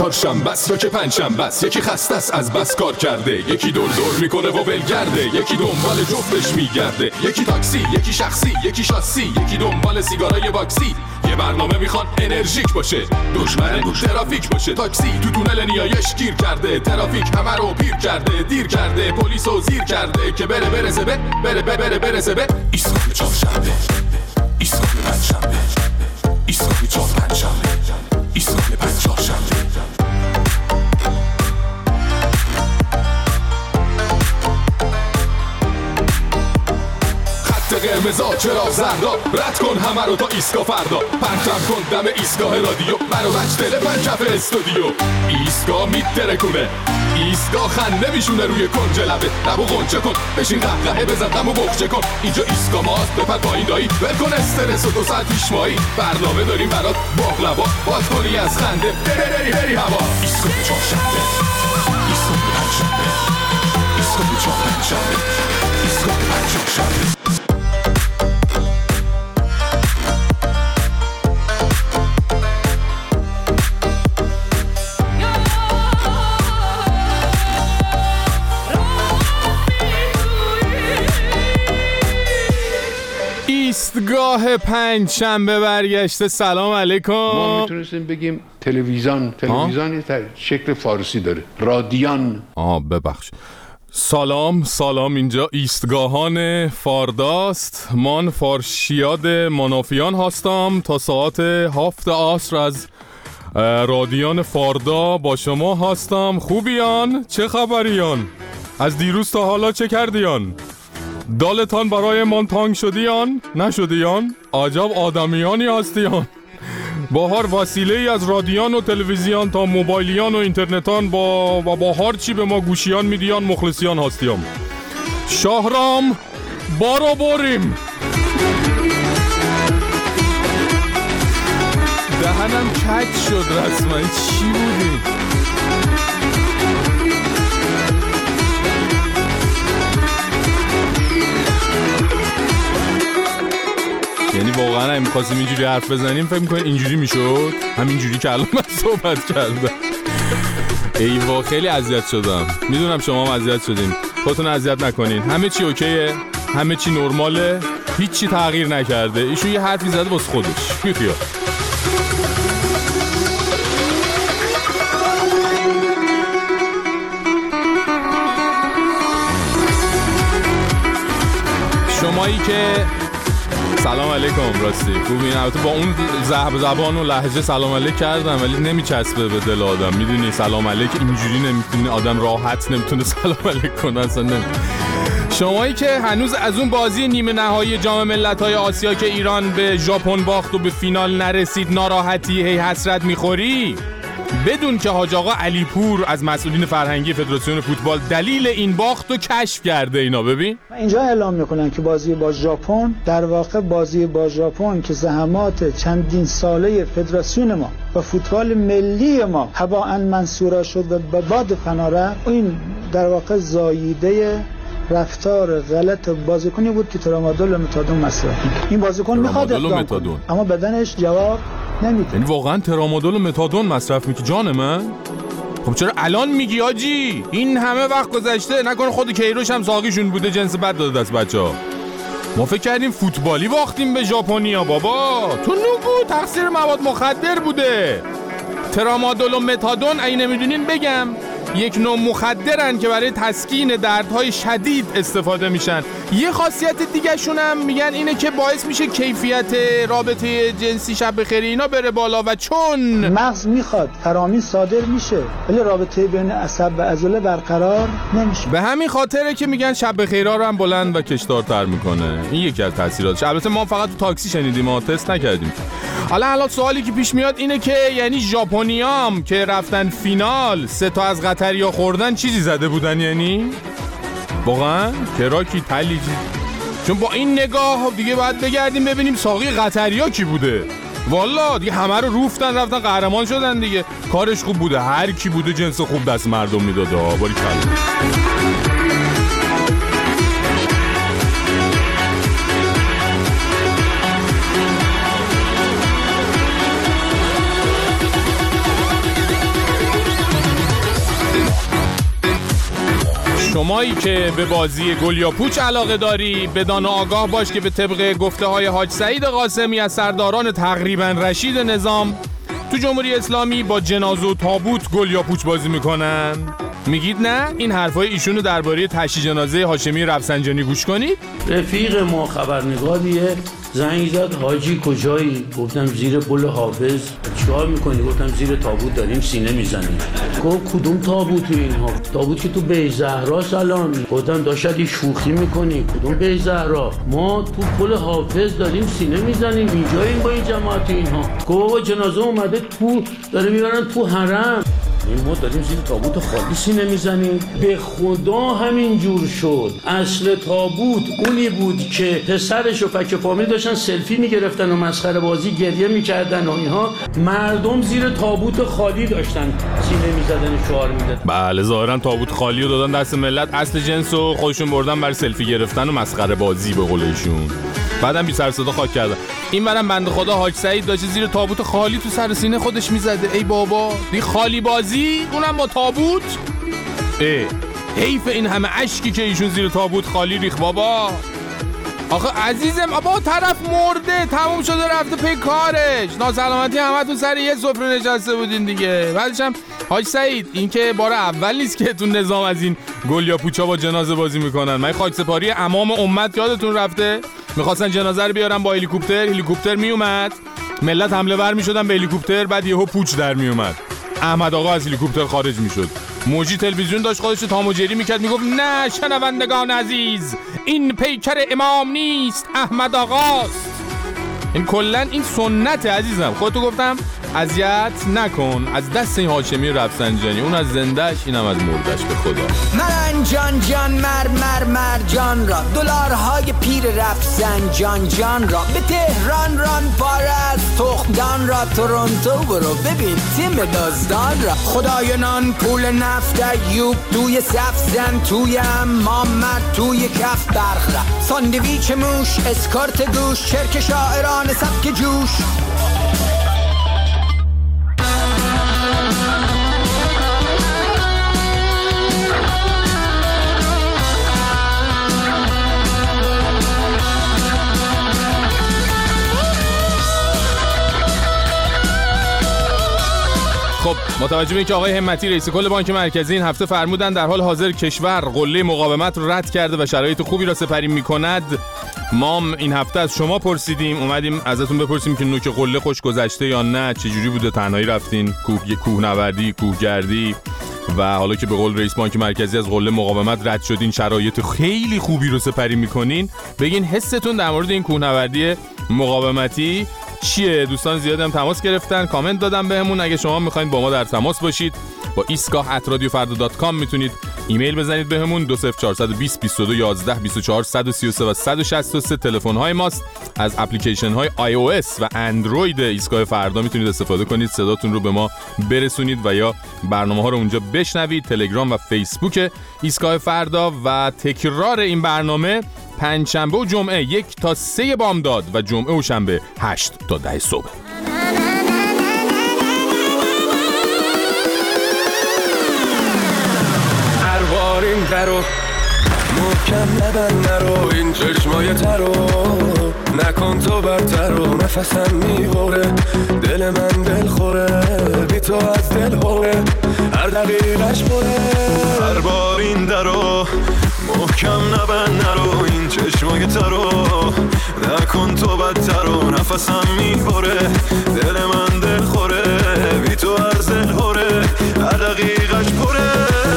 چهارشنبه است یا که پنجشنبه است، یکی خسته است از بس کار کرده، یکی دور دور میکنه و ولگرده، یکی دنبال جفتش میگرده، یکی تاکسی، یکی شخصی، یکی شاسی، یکی دنبال سیگارای باکسی. یه برنامه میخوان انرژیک باشه، دشمن ترافیک باشه. تاکسی تو تونل نیایش گیر کرده، ترافیک همه رو پیر کرده، دیر کرده، پلیسو زیر کرده که برسه به ایستگاه چهارشنبه، ایستگاه پنجشنبه، ایستگاه چهارشنبه، ایستگاه پنجشنبه. قرمزا چرا زردا، رد کن همه رو تا ایستگاه فردا، پرتم کن دم ایستگاه رادیو، منو بچ دل پنجف استودیو. ایستگاه میترکونه، ایستگاه خنده میشونه روی کنج لبه، لبو غنچه کن، بشین قهقهه بزن دمو بخچه کن. اینجا ایستگاه ماست، بپر پایین دایی، ول کن استرس و 2 ساعت پیش مایی. برنامه داریم برات باقلوا، باز کنی از خنده بری هوا. ایستگاه چهارشنبه، ایستگاه پنجشنبه، ایستگاه چهارشنبه، ایستگاه پنجشنبه. ایستگاه پنجشنبه برگشته. سلام علیکم. ما میتونستیم بگیم تلویزیون یه شکل فارسی داره، رادیان. ببخش. سلام اینجا ایستگاهان فارداست. من فارشیاد منافیان هستم. تا ساعت 7 عصر از رادیان فاردا با شما هستم. خوبیان؟ چه خبریان؟ از دیروز تا حالا چه کردیان؟ دالتان برای من تانگ شدیان؟ نشدیان؟ عجب آدمیانی هستیان. با هر وسیله ای از رادیان و تلویزیون تا موبایلیان و اینترنتان با هر چی به ما گوشیان میدیان مخلصیان هستیم. شهرام بارو بریم. دهنم کج شد رسما. چی بودی؟ یعنی واقعا هم می‌خواستیم اینجوری حرف بزنیم فکر می‌کنید اینجوری میشد؟ همینجوری که الان من صحبت کردم. ایوا خیلی اذیت شدم. میدونم شما هم اذیت شدین. خودتون اذیت نکنین. همه چی اوکیه، همه چی نرماله، هیچی تغییر نکرده. ایشون یه حرفی زده واسه خودش. بیخیال. شمایی که سلام علیکم، راستی خوبین؟ البته با اون زبان و لهجه سلام علیک کردم ولی نمیچسبه به دل آدم. میدونی سلام علیک اینجوری نمیتونه آدم راحت نمیتونه سلام علیک کنه اصلا. شمایی که هنوز از اون بازی نیمه نهایی جام ملت‌های آسیا که ایران به ژاپن باخت و به فینال نرسید ناراحتی هی حسرت میخوری، بدون که حاج آقا علیپور از مسئولین فرهنگی فدراسیون فوتبال دلیل این باخت رو کشف کرده. اینا ببین اینجا اعلام میکنن که بازی با ژاپن در واقع بازی با ژاپن که زحمات چندین ساله فدراسیون ما و فوتبال ملی ما هباء منصورا شد و به باد فنا رفت، این در واقع زاییده رفتار غلط بازیکنی بود که ترامادول و متادون مصرف می‌کرد. این بازیکن میخواد اقدام کنه اما بدنش جواب نمیده. یعنی واقعا ترامادول و متادون مصرف می‌کنه جان من؟ خب چرا الان میگی آجی؟ این همه وقت گذشته، نکنه خود کیروش هم ساقیشون بوده جنس بد داده دست بچه‌ها. ما فکر کردیم فوتبالی باختیم به ژاپنیا. بابا تو نگو تقصیر مواد مخدر بوده. ترامادول و متادون اگه نمیدونین بگم یک نوع مخدرن که برای تسکین دردهای شدید استفاده میشن. یه خاصیت دیگه شون هم میگن اینه که باعث میشه کیفیت رابطه جنسی شب بخیر اینا بره بالا و چون مغز میخواد فرامین صادر میشه ولی رابطه بین عصب و عضله برقرار نمیشه. به همین خاطره که میگن شب بخیرها رو هم بلند و کشدارتر میکنه. این یکی از تاثیراتش. البته ما فقط تو تاکسی شنیدیم، ما تست نکردیم. حالا سوالی که پیش میاد اینه که یعنی ژاپنیام که رفتن فینال 3 تا از قطریا خوردن چیزی زده بودن؟ یعنی واقعا کراکی تلی؟ چون با این نگاه دیگه باید بگردیم ببینیم ساقی قطریا کی بوده. والا دیگه همه رو روفتن رفتن قهرمان شدن دیگه. کارش خوب بوده، هر کی بوده جنس خوب دست مردم میداده. باری کلا. شمایی که به بازی گل یا پوچ علاقه داری بدان و آگاه باش که به طبق گفته های حاج سعید قاسمی از سرداران تقریبا رشید نظام تو جمهوری اسلامی با جنازه و تابوت گل یا پوچ بازی میکنن. میگید نه؟ این حرفای ایشونو درباره تشییع جنازه هاشمی رفسنجانی گوش کنید. رفیق ما خبرنگاریه زنگ زد حاجی کجایی؟ گفتم زیر پل حافظ. چیکار میکنی؟ گفتم زیر تابوت داریم سینه میزنیم. گفت کدوم تابوتی اینها؟ تابوت که تو بیت زهرا سلام. گفتم داشتی شوخی میکنی. کدوم بیت زهرا؟ ما تو پل حافظ داریم سینه میزنیم اینجاییم با این جماعت اینها. گفت جنازه اومده تو داره میبرن تو حرم. ما داریم زیر تابوت خالی سینه میزنیم. به خدا همین جور شد. اصل تابوت اونی بود که پسرش و فک فامیل داشتن سلفی میگرفتن و مسخره بازی گریه میکردن و اینها. مردم زیر تابوت خالی داشتن سینه میزدن و شعار میدادن. بله ظاهرا تابوت خالی رو دادن دست ملت، اصل جنس رو خودشون بردن برای سلفی گرفتن و مسخره بازی به قولشون. بعدم بی سر صدا خاک کردن. این برام بنده خدا حاج سعید داشت زیر تابوت خالی تو سر سینه خودش میزده. ای بابا دی خالی بازی اونم با تابوت. حیف این همه اشکی که ایشون زیر تابوت خالی ریخ بابا. آخه عزیزم آبا طرف مرده تموم شده رفته پی کارش. ناسلامتی همه تو سر یه سفره نشسته بودین دیگه. بعدش هم حاج سعید این که بار اول نیست که تو نظام از این گل یا پوچا با جنازه بازی میکنن. من خاک سپاری امام امت یادتون رفته میخواستن جنازه رو بیارن با هلیکوپتر میومد ملت حمله ور میشدن به هلیکوپتر، بعد یهو پوچ در میومد احمد آقا از هلیکوپتر خارج میشد. موجی تلویزیون داشت خودش تام و جری میکرد میگفت نه شنوندگان عزیز این پیکر امام نیست احمد آقاست. این کلن این سنت عزیزم. خودتو گفتم اذیت نکن از دست این هاشمی رفسنجانی، اون از زندهش اینم از مردش. به خدا من جان مر جان را دلارهای پیر رفسنجان را به تهران ران پاره از تخمدان را تورنتو برو ببین تیم دزدان را. خدای نان پول نفت ایوب توی صف زن توی امام مرد توی کف برخ را ساندویچ موش اسکارت گوش چرک شاعران سبک جوش. خب متوجه بشید که آقای همتی رئیس کل بانک مرکزی این هفته فرمودن در حال حاضر کشور قله مقاومت رو رد کرده و شرایط خوبی را سپری می‌کند. ما این هفته از شما پرسیدیم، اومدیم ازتون بپرسیم که نوک قله خوش گذشته یا نه، چه جوری بوده، تنهایی رفتین، کوهنوردی، کوهگردی و حالا که به قول رئیس بانک مرکزی از قله مقاومت رد شدین شرایط خیلی خوبی رو سپری می‌کنین. بگین حستون در مورد این کوهنوردی مقاومتی چیه؟ دوستان زیاد هم تماس گرفتن، کامنت دادن بهمون. اگه شما میخواین با ما در تماس باشید با isgah@radiofarda.com میتونید ایمیل بزنید بهمون. 20420 22 11 24 133 و 163 تلفن های ماست. از اپلیکیشن های iOS و اندروید ایستگاه فردا میتونید استفاده کنید، صداتون رو به ما برسونید و یا برنامه ها رو اونجا بشنوید. تلگرام و فیسبوک ایستگاه فردا و تکرار این برنامه پنجشنبه و جمعه 1 تا 3 بامداد و جمعه و شنبه 8 تا 10 صبح. هر این درو محکم نبند نرو این چشمای ترو نکن تو برتر و نفسم میبره دل من دل خوره بی تو از دل هوره هر دقیقش بره هر بار این درو محکم نبند نرو این چشمای ترو نکن تو بدتر و نفسم میبره دل من دل خوره بی تو از دل هوره هر دقیقش پره.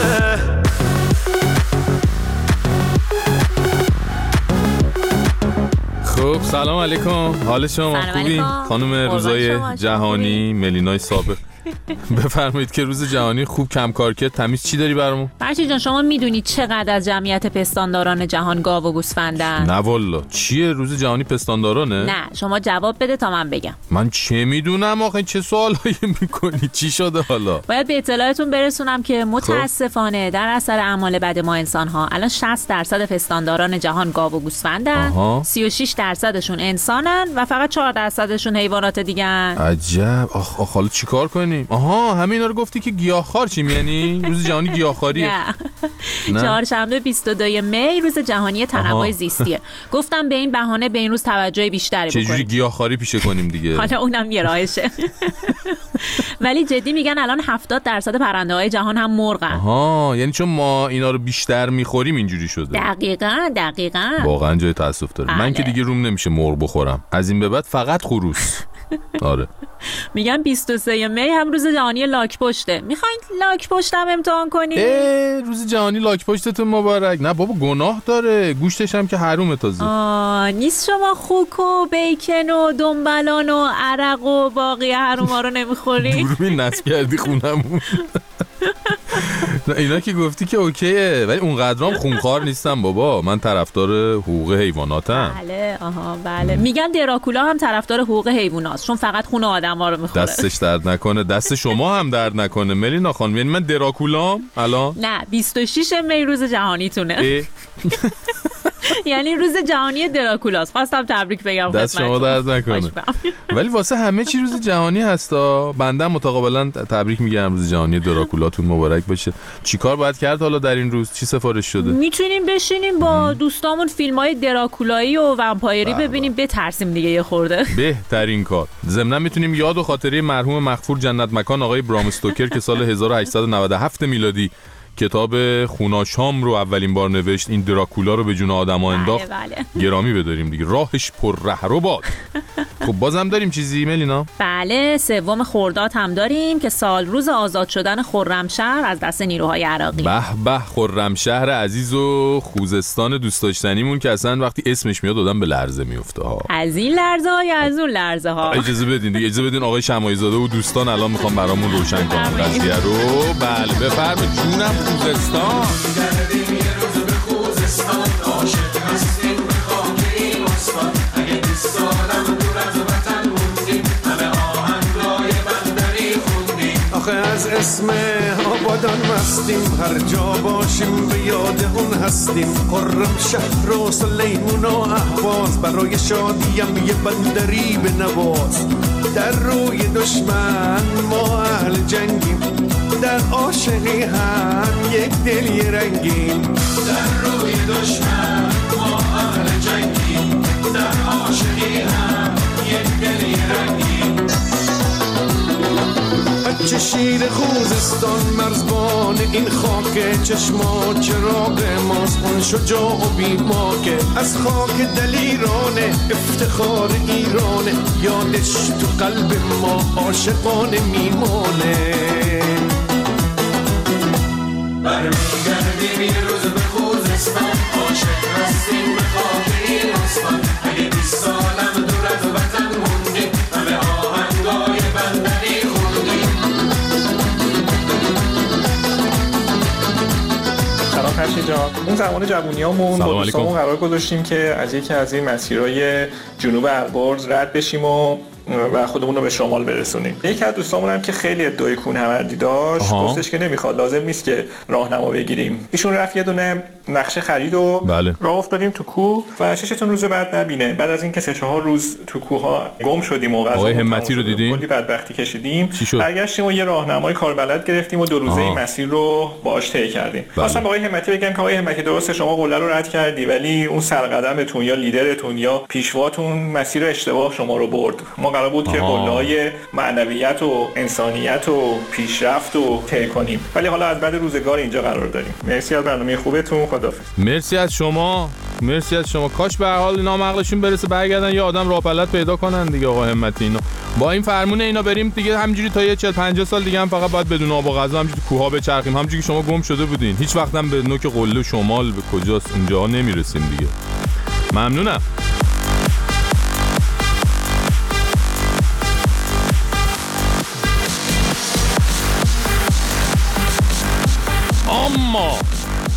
خب سلام علیکم، حال شما خوبی؟ خانم روزای جهانی ملینای سابق بفرمایید که روز جهانی خوب کم کار کرد. تمیز چی داری برامون؟ فرشید جان شما میدونید چقدر از جمعیت پستانداران جهان گاو و گوسفندن؟ نه والا. چیه روز جهانی پستاندارانه؟ نه شما جواب بده تا من بگم. من چه میدونم آخه چه سوالایی میکنی؟ چی شده حالا؟ باید به اطلاعتون برسونم که متاسفانه در اثر اعمال بد ما انسان ها الان 60% پستانداران جهان گاو و گوسفندن، 36% انسانن و فقط 4%شون حیوانات دیگن. عجب. آخ حالا چیکار کنیم؟ آها همینا رو گفتی که گیاهخوار چیم یعنی روز جهانی گیاهخواریه؟ نه. چهارشنبه 22 می روز جهانی تنوع زیستیه. گفتم به این بهانه به این روز توجه بیشتری بکنیم. چجوری گیاهخواری پیشه کنیم دیگه؟ حالا اونم یه راهشه. ولی جدی میگن الان 70% پرنده‌های جهان هم مرغن. آها یعنی چون ما اینا رو بیشتر میخوریم اینجوری شده. دقیقاً. واقعا جای تاسف داره. من که دیگه روم نمیشه مرغ بخورم. از این به بعد فقط خروس. آره. میگن 23 می هم روز جهانی لاک پشته. میخواین لاک پشتم امتحان کنید؟ روز جهانی لاک پشتتون مبارک. نه بابا گناه داره. گوشتش هم که حرومه تازه. نیست شما خوک و بیکن و دنبلان و عرق و باقی حروما رو نمیخوری؟ دوربین نصب کردی خونمون. اینا که گفتی که اوکیه ولی اونقدرام خونخوار نیستم بابا. من طرفدار حقوق حیواناتم. بله. میگن دراکولا هم طرفدار حقوق حیوانات چون فقط خون آدما رو میخوره. دستش درد نکنه. دست شما هم درد نکنه ملینا خانم. یعنی من دراکولام الان؟ نه 26 می روز جهانیتونه. یعنی روز جهانی دراکولاست. خواستم تبریک بگم. دست شما درد نکنه. ولی واسه همه چی روز جهانی هستا. بنده متقابلا تبریک میگم روز جهانی دراکولاتون مبارک باشه. چیکار باید کرد حالا در این روز؟ چی سفارش شده؟ میتونیم بشینیم با دوستامون فیلم‌های دراکولایی و ومپایری ببینیم بترسیم دیگه یه خورده. بهترین کار. ضمن میتونیم یاد و خاطره مرحوم مغفور جنت مکان آقای برام استوکر که سال 1897 میلادی کتاب خوناشام رو اولین بار نوشت این دراکولا رو به جون آدم‌ها انداخت. بله. گرامی بداریم دیگه. راهش پر ره باد. خب بازم داریم چیزی ملینا؟ بله 3 خرداد هم داریم که سال روز آزاد شدن خرمشهر از دست نیروهای عراقی. به خرمشهر عزیز و خوزستان دوست داشتنیمون که اصلا وقتی اسمش میاد آدم به لرزه میفته ها. از این لرزه ها یا از اون لرزه ها؟ اجازه بدین آقای شماعی زاده و دوستان الان میخوام برامون روشن کنن قضیه رو. بله بفرمایید جونم. خوزستان گردیم یه روز به خوزستان عاشق هستیم به خاک این استان اگه 20 سالم دور از وطن موندیم همه آهنگای بندری خوندیم آخه از اسم آبادان مستیم هر جا باشیم به یاد اون هستیم خرم شهر و سلیمون و اهواز برای شادیم یه بندری به نواز در روی دشمن ما اهل جنگیم در عاشقی هم یک دل یه رنگیم در روی دشمن ما اهل جنگیم در عاشقی هم یک دل یه رنگیم بچه شیر خوزستان مرزبان این خاک چشما چراغ ماست اون شجاع و بیماکه از خاک دلیرانه افتخار ایرانه یادش تو قلب ما عاشقانه میمانه برمیگردیم یه روز به خوزستان عاشق هستیم به خاک این استان اگه 20 سالم دور از وطن موندیم همه آهنگای بندری خوندیم. سلام فرشید جان. اون زمان جوونیامون با دوستامون قرار گذاشتیم که از یکی از این مسیرهای جنوب البرز رد بشیم و خودمون رو به شمال برسونیم. یکی از دوستامون هم که خیلی ادعای کوهنوردی داشت گفتش که نمیخواد، لازم نیست که راهنما بگیریم. ایشون رفت یه دونه نقشه خرید و راه افتادیم تو کوه و 6 روز بعد نبینه. بعد از اینکه 3-4 روز تو کوه ها گم شدیم و آقای همتی رو دیدیم، کلی بدبختی کشیدیم، برگشتیم و یه راهنمای کاربلد گرفتیم و 2 روزه این مسیر رو باهاش طی کردیم. خواستم به آقای همتی بگم که آقای همتی درسته شما قله رو رد کردی ولی اون سرقدمتون یا لیدرتون یا پیشواتون مسیر اشتباه شما رو برد. ما قرار بود که قله‌های معنویت و انسانیت و پیشرفت رو طی کنیم ولی حالا از بعد روزگار اینجا قرار داریم. مرسی از برنامه خوبتون. خداحافظ. مرسی از شما. کاش به حال نامعقلشون برسه برگردن یه آدم راهپلد پیدا کنن دیگه. آقا همتی اینا با این فرمون اینا بریم دیگه همینجوری تا یه 40-50 سال دیگه هم فقط باید بدون آب و غذا همینجوری تو کوها بچرخیم همونجوری که شما گم شده بودین. هیچ وقت هم به نوک قله شمال به کجاست اونجا نمیرسیم دیگه. ممنونم.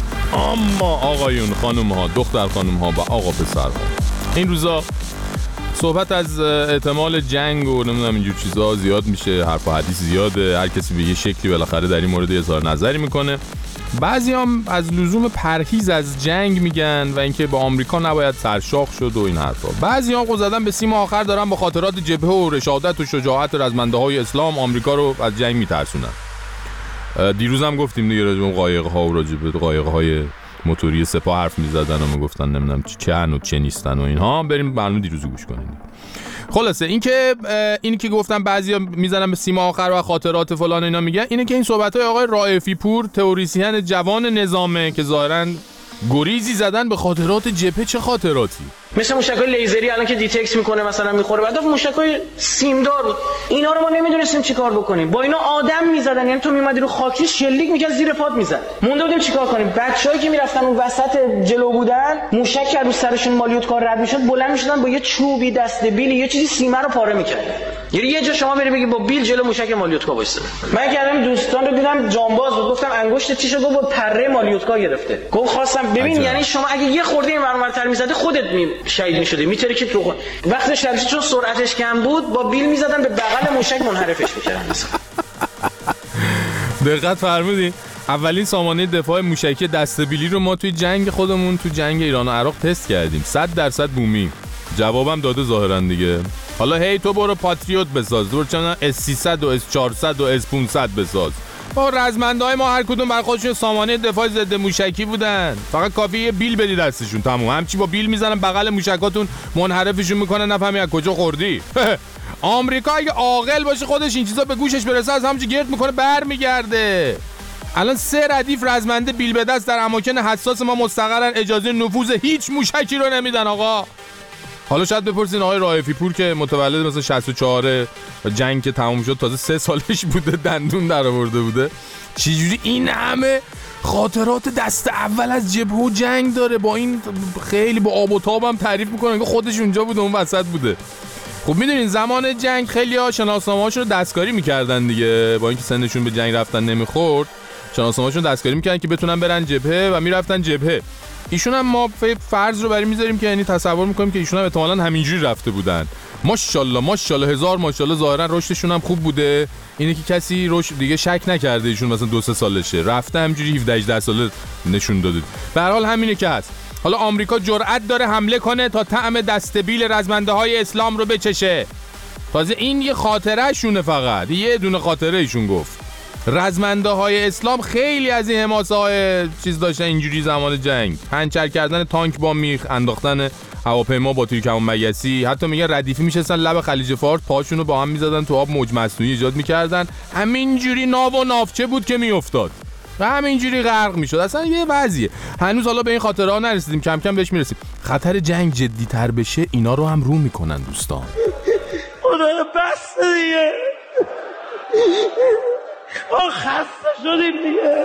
اما آقایون، خانم ها، دختر خانم ها و آقا پسر ها، این روزا صحبت از احتمال جنگ و نمیدونم اینجور چیزا زیاد میشه، حرف و حدیث زیاده، هر کسی به یه شکلی بالاخره در این مورد اظهار نظری میکنه. بعضیام از لزوم پرهیز از جنگ میگن و اینکه با آمریکا نباید سرشاخ شد و این حرفا. بعضیام قول زدن به سیم آخر دارن با خاطرات جبهه و رشادت و شجاعت رزمنده‌های اسلام آمریکا رو از جنگ میترسونن. دیروز هم گفتیم دیگه راجع به قایق‌ها و راجع به قایق‌های موتوری سپاه حرف می‌زدن و میگفتن نمیدونم چه و چه نیستن و اینها. بریم برنامه دیروز گوش کنیم. خلاصه اینی که گفتم بعضیا میزنن به سیم آخر و خاطرات فلان اینا میگن، اینه که این صحبت‌های آقای رائفی پور تئوریسین جوان نظامه که ظاهراً گریزی زدن به خاطرات جبهه. چه خاطراتی؟ مثل موشک‌های لیزری الان که دیتکت میکنه مثلا میخوره، بعد موشک‌های سیمدار بود، اینا رو ما نمیدونستیم چیکار بکنیم. با اینا آدم میزدن، یعنی تو میومدی رو خاکی شلیک میکرد زیر پات میزد. مونده بودیم چیکار کنیم. بچه‌هایی که میرفتن اون وسط جلو بودن، موشک که رو سرشون مالیوت کار رد میشد، بلند میشدن با یه چوبی دست بیلی یه چیزی سیمه رو پاره میکردن. یعنی یه جا شما بری بگی با بیل جلو موشک مالیوتکا وایسه. من کردم دوستان رو دیدم جانباز بود، گفتم انگشت چیشو گفت پره مالیوتکا گرفته. گفت خواستم ببین یعنی شما اگه یه خورده این ورانورتر میزدی خودت شهید میشدی، میترکید تو. وقتی شبش چون سرعتش کم بود با بیل میزدن به بغل موشک منحرفش میکردن. دقت فرمودین؟ اولین سامانه دفاع موشکی دسته‌بیلی رو ما توی جنگ خودمون تو جنگ ایران و عراق تست کردیم. 100% بومی. جوابم داده ظاهرا دیگه. حالا هی تو برو پاتریوت بساز، برو چون S300 و S400 و S500 بساز. با رزمنده‌های ما هر کدوم بر خودشون سامانه دفاع ضد موشکی بودن. فقط کافیه یه بیل بدی دستشون تموم. همچی با بیل میزنن بغل موشکاتون منحرفشون میکنن، نفهمی از کجا خوردی. آمریکا اگه عاقل باشه خودش این چیزا به گوشش برسه از همونجا گرد میکنه برمیگرده. الان 3 ردیف رزمنده بیل به دست در اماکن حساس ما مستقرن، اجازه نفوذ هیچ موشکی رو نمیدن آقا. حالا شاید بپرسین آقای رائفی پور که متولد مثلا 64 و جنگ که تموم شد تازه 3 سالش بوده دندون در آورده بوده، چجوری این همه خاطرات دست اول از جبهه و جنگ داره؟ با این خیلی با آب و تاب هم تعریف میکنن که خودش اونجا بوده اون وسط بوده. خب میدونین زمان جنگ خیلی‌ها شناسنامه‌هاشون رو دستکاری میکردن دیگه، با اینکه سنشون به جنگ رفتن نمیخورد شناسنامه‌هاشون دستکاری میکردن که بتونن برن جبهه و میرفتن جبهه. ایشون هم ما فرض رو برای میذاریم که یعنی تصور میکنیم که ایشون هم احتمالاً همینجوری رفته بودن. ماشاءالله ماشاءالله هزار ماشاءالله ظاهرا رشدشون هم خوب بوده. اینه که کسی رشد دیگه شک نکرده ایشون مثلا 2-3 سالشه رفته همینجوری 17-18 ساله نشون داده. به هر حال همینه که هست. حالا آمریکا جرأت داره حمله کنه تا طعم دسته‌بیل رزمنده‌های اسلام رو بچشه. تازه این یه خاطره شونه، فقط یه دونه خاطره ایشون گفت. رزمنده‌های اسلام خیلی از این حماسه‌های چیز داشتن اینجوری زمان جنگ، پنچر کردن تانک با میخ، انداختن هواپیما با تیر کمان مگسی، حتی میگن ردیفی میشستن لب خلیج فارس پاشونو با هم میزدن تو آب، موج مصنوعی ایجاد میکردن، همینجوری ناو و ناوچه بود که میافتاد و همینجوری غرق میشد. اصلا یه وضعیه. هنوز حالا به این خاطرها نرسیدیم، کم کم بهش میرسیم. خطر جنگ جدی‌تر بشه اینا رو هم رو میکنن دوستان. خدایا بس دیگه، ما خسته شدیم دیگه.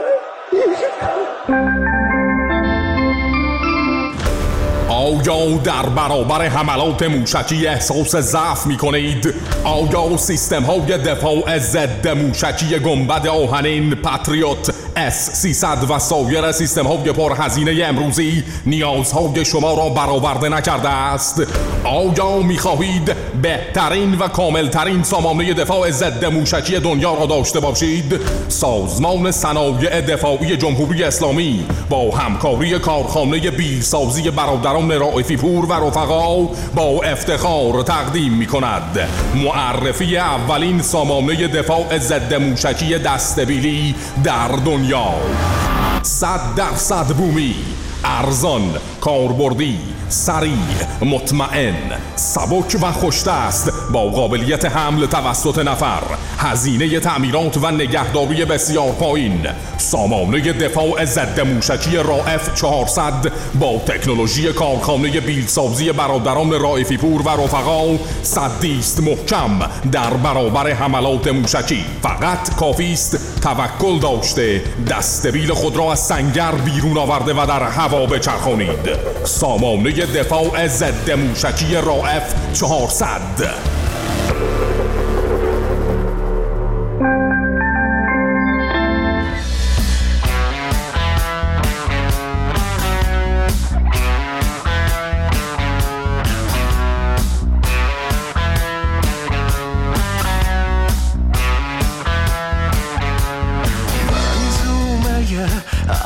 آیا در برابر حملات موشکی احساس ضعف می‌کنید؟ آیا سیستم های دفاع ضد موشکی گنبد آهنین، پاتریوت، S300 و سایر سیستم های پرهزینه امروزی نیازهای شما را برآورده نکرده است؟ آیا می‌خواهید بهترین و کاملترین سامانه دفاع ضد موشکی دنیا را داشته باشید؟ سازمان صنایع دفاعی جمهوری اسلامی با همکاری کارخانه بیلسازی برادران رائفی پور و رفقا با افتخار تقدیم می‌کند معرفی اولین سامانه دفاع ضد موشکی دسته‌بیلی در دنیا. 100% بومی، ارزان، کاربردی، سریع، مطمئن، سبک و خوش‌دست با قابلیت حمل توسط نفر، هزینه تعمیرات و نگهداری بسیار پایین. سامانه دفاع ضد موشکی رائف 400 با تکنولوژی کارخانه بیلسازی برادران رائفی پور و رفقا صدی است محکم در برابر حملات موشکی. فقط کافی است توکل داشته دسته‌بیل خود را از سنگر بیرون آورده و در هوا بچرخانید. سامانه دفاع ضد موشکی رائف 400.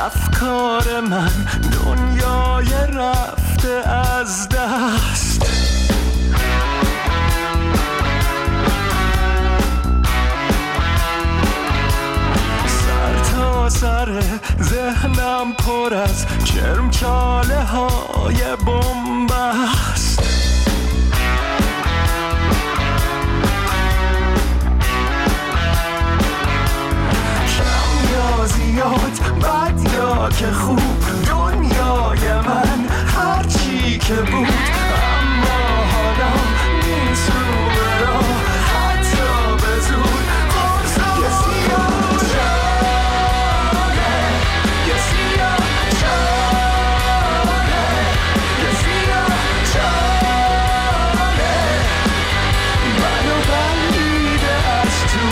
افکار من دنیای رفته از دست. سر تا سر ذهنم پر از کرمچاله های بن‌بست. زیاد بد یا که خوب دنیای من هر چی که بود، اما حالا نیست رو به راه حتی به زور. یه سیاه چاله، یه سیاه چاله، یه سیاه چاله منو بریده از تو.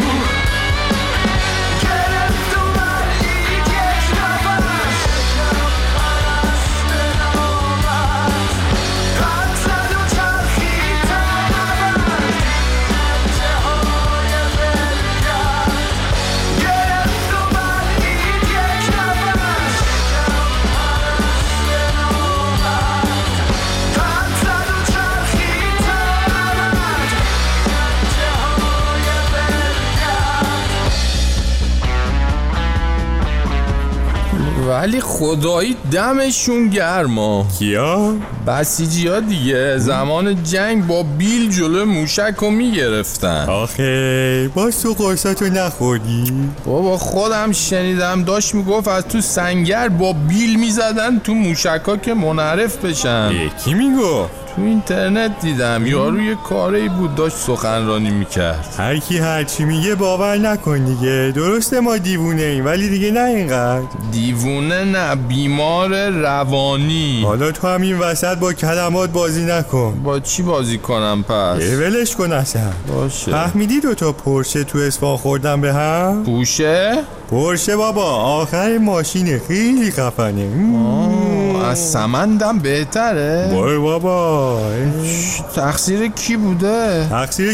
ولی خدایی دمشون گرما. کیا؟ بسیجی ها دیگه. زمان جنگ با بیل جلو موشک رو میگرفتن. آخه باز تو قرصاتو نخوردی؟ بابا خودم شنیدم داشت میگفت از تو سنگر با بیل میزدن تو موشک ها که منحرف بشن. کی میگفت؟ تو اینترنت دیدم یارو یه کاری بود داشت سخنرانی میکرد. هر کی هر چی میگه باور نکن دیگه. درسته ما دیوونه ایم ولی دیگه نه اینقدر. دیوونه نه، بیمار روانی. حالا تو هم این وسط با کلمات بازی نکن. با چی بازی کنم پس؟ ولش کن اصلا. باشه. فهمیدی دوتا پورشه تو اصفهان خوردن به هم؟ پورشه بابا، آخر ماشینه، خیلی خفنه. از سمندم بهتره؟ وای بابا. تقصیر کی بوده؟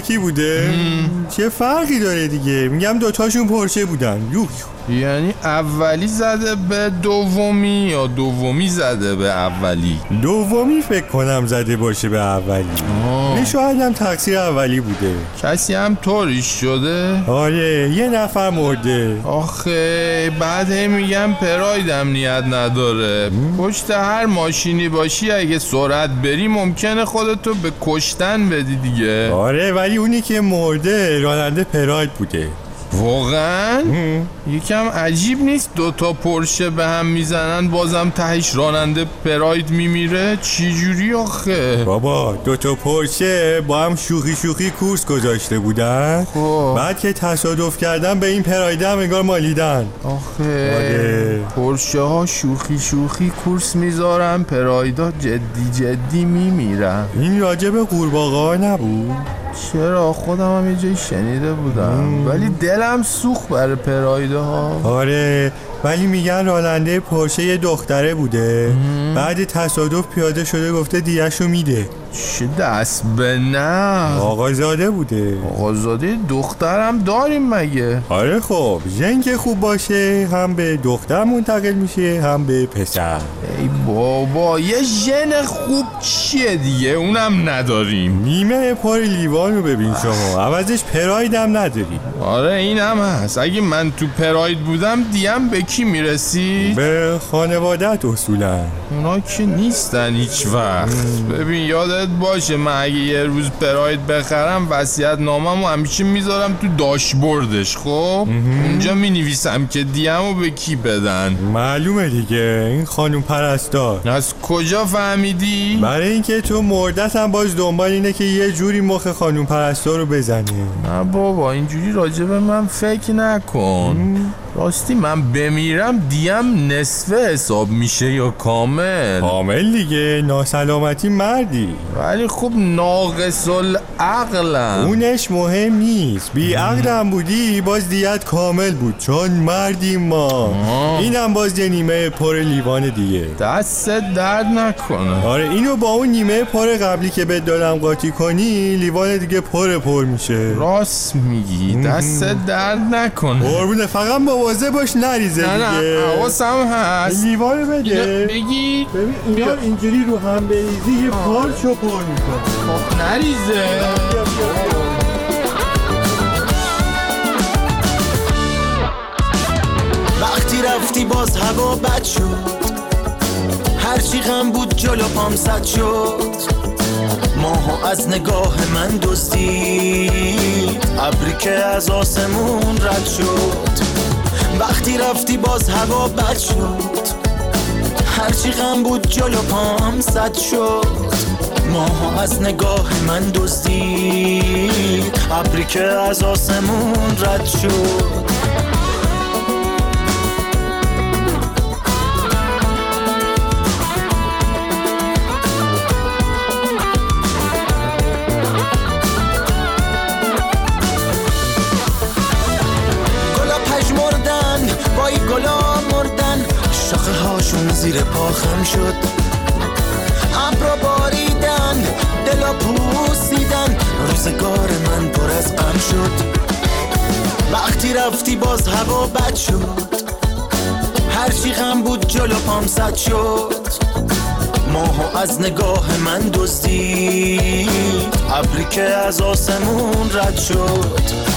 چه فرقی داره دیگه؟ میگم دوتاشون پورشه بودن. یعنی اولی زده به دومی یا دومی زده به اولی؟ دومی فکر کنم زده باشه به اولی. شاید هم تقصیر اولی بوده. کسی هم طوریش شده؟ آره یه نفر مرده. آخه بعد میگم پراید امنیت نداره. پشت هر ماشینی باشی اگه سرعت بری ممکنه خودتو به کشتن بدی دیگه. آره ولی اونی که مرده راننده پراید بوده. واقعا؟ یکم عجیب نیست دوتا پورشه به هم میزنن بازم تهش راننده پراید میمیره؟ چی جوری آخه؟ بابا دوتا پورشه با هم شوخی کورس گذاشته بودن. بعد که تصادف کردن به این پرایده هم انگار مالیدن. آخه پورشه ها شوخی کورس میذارن، پرایدا جدی میمیرن. این راجب قورباغه‌ها نبود؟ چرا خودم هم یه جایی شنیده بودم ولی دلم سوخت برای پرایده ها. آره ولی میگن راننده پورشه یه دختره بوده. بعد تصادف پیاده شده گفته دیه‌شو میده. چه دست به نه؟ آقازاده بوده. آقازاده دخترم داریم مگه؟ آره خب ژن که خوب باشه هم به دختر منتقل میشه هم به پسر. ای بابا یه ژن خوب چیه دیگه؟ اونم نداریم. نیمه پر لیوان رو ببین شما، عوضش پراید هم نداری. آره این هم هست. اگه من تو پراید بودم دیم به کی میرسید؟ به خانوادت اصولا. اونا که نیستن هیچ وقت. ببین یادت باشه من اگه یه روز پراید بخرم وصیت نامه‌مو همیشه میذارم تو داشبوردش. خب اونجا مینویسم که دیمو به کی بدن. معلومه دیگه این خانوم پرستار. از کجا فهمیدی؟ برای اینکه تو مردت هم باز دنبال اینه که یه جوری مخ خانوم پرستار رو بزنه. نه بابا اینجوری راجب من فکر نکن. راستی من بمیرم دیم نصفه حساب میشه یا کامل؟ کامل دیگه، ناسلامتی مردی. ولی خب ناقص العقلم. اونش مهم نیست، بی عقلم بودی باز دیت کامل بود چون مردیم ما. اینم باز یه نیمه پر لیوان دیگه. دست درد نکنه. آره اینو با اون نیمه پر قبلی که بهت دادم قاطی کنی لیوان دیگه پر میشه. راست میگی، دست درد نکنه. قربونه، فقط با مواظب باش نریزه دیگه. نه حواسم هست. لیوانو بده بگیر. ببین اینا اینجوری رو هم بریزی یه پارچو پر میکنه. خب نریزه. وقتی رفتی باز هوا بد شد، هرچی غم بود جلو پام سد شد. ماهو از نگاه من دزدید، ابری که از آسمون رد شد. وقتی رفتی باز هوا بد شد، هرچی غم بود جلو پام سد شد. ماهو از نگاه من دزدید، ابری که از آسمون رد شد. گلا مردن، شاخه هاشون زیر پا خم شد. ابرا باریدن، دلا پوسیدن، روزگار من پر از غم شد. وقتی رفتی باز هوا بد شد، هرچی غم بود جلو پام سد شد. ماهو از نگاه من دزدید، ابری که از آسمون رد شد.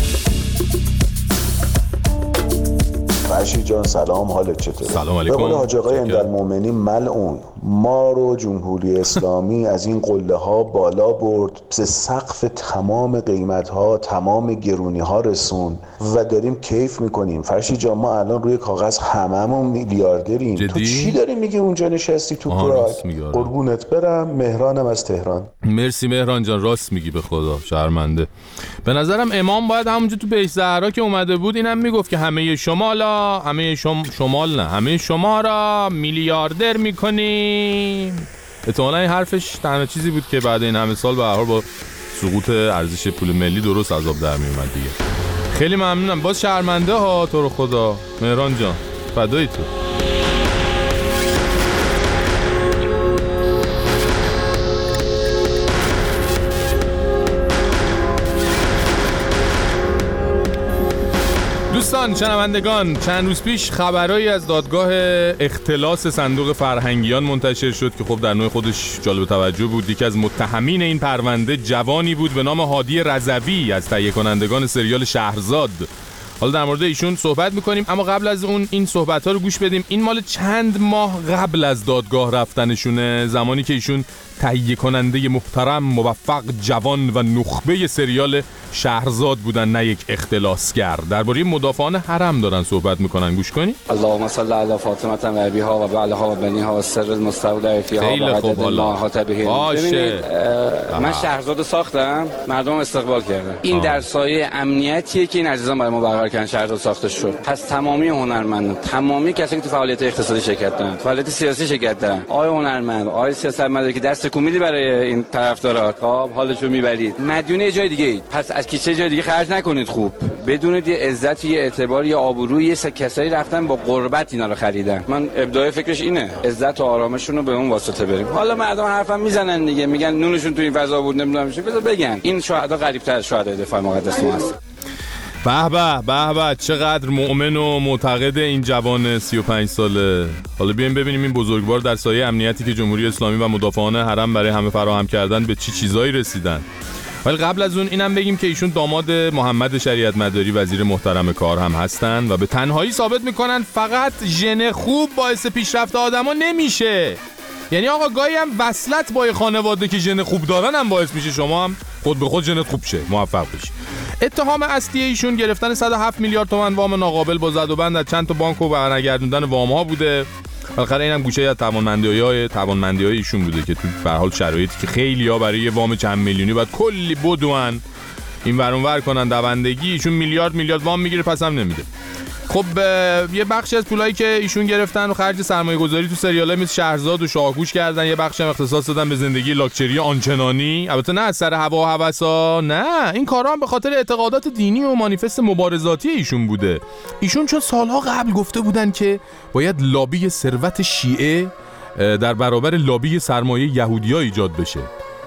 فرشید جان سلام، حالت چطوره؟ سلام علیکم. به قول حاج آقای امیرالمومنین ملعون، ما رو جمهوری اسلامی از این قله ها بالا برد، به سقف تمام قیمت ها، تمام گرونی ها رسون و داریم کیف میکنیم. فرشید جان ما الان روی کاغذ هممون میلیاردریم. تو چی داری میگی اونجا نشستی تو پراگ؟ قربونت برم. مهرانم از تهران. مرسی مهران جان، راست میگی به خدا، شرمنده. به نظرم امام باید همونجا تو بیت زهرا که اومده بود اینم میگفت که همه شما را میلیاردر میکنیم. احتمالاً این حرفش تنها چیزی بود که بعد این همه سال به هر حال با سقوط ارزش پول ملی درست از آب در میومد دیگه. خیلی ممنونم. باز شرمنده ها، تو رو خدا مهران جان، فدای تو. دوستان شنوندگان، چند روز پیش خبرایی از دادگاه اختلاس صندوق فرهنگیان منتشر شد که خب در نوع خودش جالب توجه بود. یکی از متهمین این پرونده جوانی بود به نام هادی رضوی از تهیه کنندگان سریال شهرزاد. حالا در مورد ایشون صحبت میکنیم، اما قبل از اون این صحبت ها رو گوش بدیم. این مال چند ماه قبل از دادگاه رفتنشونه، زمانی که ایشون تهیه کننده محترم، موفق، جوان و نخبه سریال شهرزاد بودن، نه یک اختلاسگر. درباره مدافعان حرم دارن صحبت میکنن، گوش کنید. اللهم صل علی فاطمه و ابیها و بعلها و بنیها و سر المستودع فیها و عدد ما احاط به. باشه. من شهرزاد ساختم، مردم استقبال کردن. این در سایه امنیتیه که این عزیزان برای ما برقرار کردن. شهرزاد ساخته شد. پس تمامی هنرمندان، تمامی کسایی که تو فعالیت اقتصادی شرکت دارن، فعالیت سیاسی شرکت دارن، آقای هنرمند، آقای سیاستمدار که دست تکون برای این طرفدارات، خب حالشو میبرید، مدیون جای دیگه اید. پس از کیسه جای دیگه خرج نکنید. خوب بدونید یه عزت، یه اعتبار، یه آبروی، یه کسایی رفتن با قربت اینا رو خریدن. من ابداع فکرش اینه، عزت و آرامشون رو به اون واسطه بریم. حالا مردم حرفم میزنن دیگه، میگن نونشون تو این فضا بود، نمیدونم چی. بذار بگن این شهدا قریب‌تر از شهدای دفاع مقدس ما هست. به به به به، چقدر مؤمن و معتقد این جوان 35 ساله. حالا بیایم ببینیم این بزرگوار در سایه امنیتی که جمهوری اسلامی و مدافعان حرم برای همه فراهم کردن به چی چیزایی رسیدن. ولی قبل از اون اینم بگیم که ایشون داماد محمد شریعت مداری، وزیر محترم کار هم هستن و به تنهایی ثابت میکنن فقط ژن خوب باعث پیشرفت آدما نمیشه. یعنی آقا گاهی هم وصلت با خانواده که ژن خوب دارن هم باعث میشه شما هم خود به خود ژنت خوب شه، موفق بشی. اتهام اصلی ایشون گرفتن 107 میلیارد تومان وام ناقابل با زد و بند از چند تا بانک و برنگردوندن وام‌ها بوده. بالاخره اینم گوشه از توانمندی‌های ایشون بوده که تو به هر حال شرایطی که خیلی‌ها برای وام چند میلیونی باید کلی بدون این ور اون ور کنن دوندگی، ایشون میلیارد وام میگیره پس هم نمیده. خب یه بخشی از پولایی که ایشون گرفتن و خرج سرمایه‌گذاری تو سریال‌های مثل شهرزاد و شاهگوش کردن، یه بخش هم اختصاص دادن به زندگی لاکچری آنچنانی. البته نه از سر هوا و هوسا، نه، این کارا هم به خاطر اعتقادات دینی و مانیفست مبارزاتی ایشون بوده. ایشون چون سالها قبل گفته بودن که باید لابی ثروت شیعه در برابر لابی سرمایه یهودی‌ها ایجاد بشه.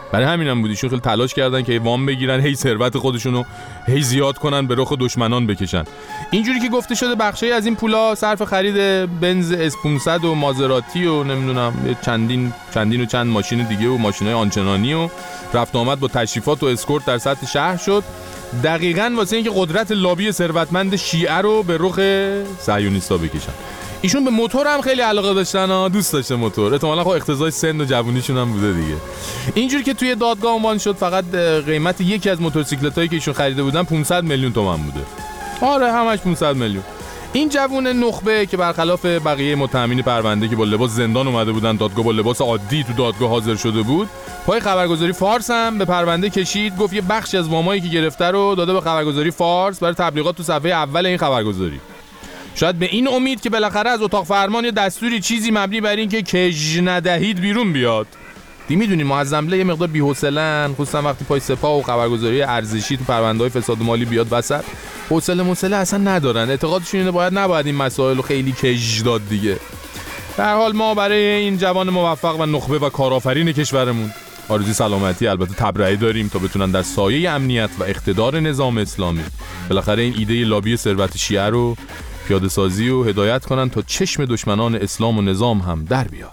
برای همینم بود ایشون خیلی تلاش کردن که وام بگیرن، هی ثروت خودشونو هی زیاد کنن، به رخ دشمنان بکشن. اینجوری که گفته شده بخشی از این پولا صرف خرید بنز اس500 و مازراتی و نمیدونم چندین و چند ماشین دیگه و ماشینای آنچنانی و رفت آمد با تشریفات و اسکورت در سطح شهر شد، دقیقاً واسه اینکه قدرت لابی ثروتمند شیعه رو به رخ صهیونیستا بکشن. ایشون به موتور هم خیلی علاقه داشتن، دوست داشته موتور، احتمالاً خب اقتضای سن و جوونیشون هم بوده دیگه. اینجوری که توی دادگاه عنوان شد فقط قیمت یکی از موتورسیکلتایی که ایشون خریده بودن 500 میلیون تومان بوده. آره همش 500 میلیون. این جوون نخبه که برخلاف بقیه متهمین پرونده که با لباس زندان اومده بودن دادگاه، با لباس عادی تو دادگاه حاضر شده بود، پای خبرگزاری فارس هم به پرونده کشید، گفت یه بخش از وامایی که گرفته رو داده به خبرگزاری فارس برای تبلیغات تو صفحه اول این خبرگزاری. شاید به این امید که بالاخره از اتاق فرمان یه دستوری چیزی مبنی بر این که کج ندهید بیرون بیاد. میدونیم معظمله یه مقدار بی‌حوصله‌ن، خصوصا وقتی پای سپاه و خبرگزاری ارزشی تو پرونده‌های فساد مالی بیاد وسط، حوصله اصلا ندارن. اعتقادشون اینه نباید این مسائل رو خیلی کج داد دیگه. در حال ما برای این جوان موفق و نخبه و کارآفرین کشورمون آرزوی سلامتی البته تبرئه داریم تا بتونن در سایه امنیت و اقتدار نظام اسلامی بالاخره این ایده لابی ثروت شیعه رو پیاده سازی و هدایت کنن تا چشم دشمنان اسلام و نظام هم در بیاد.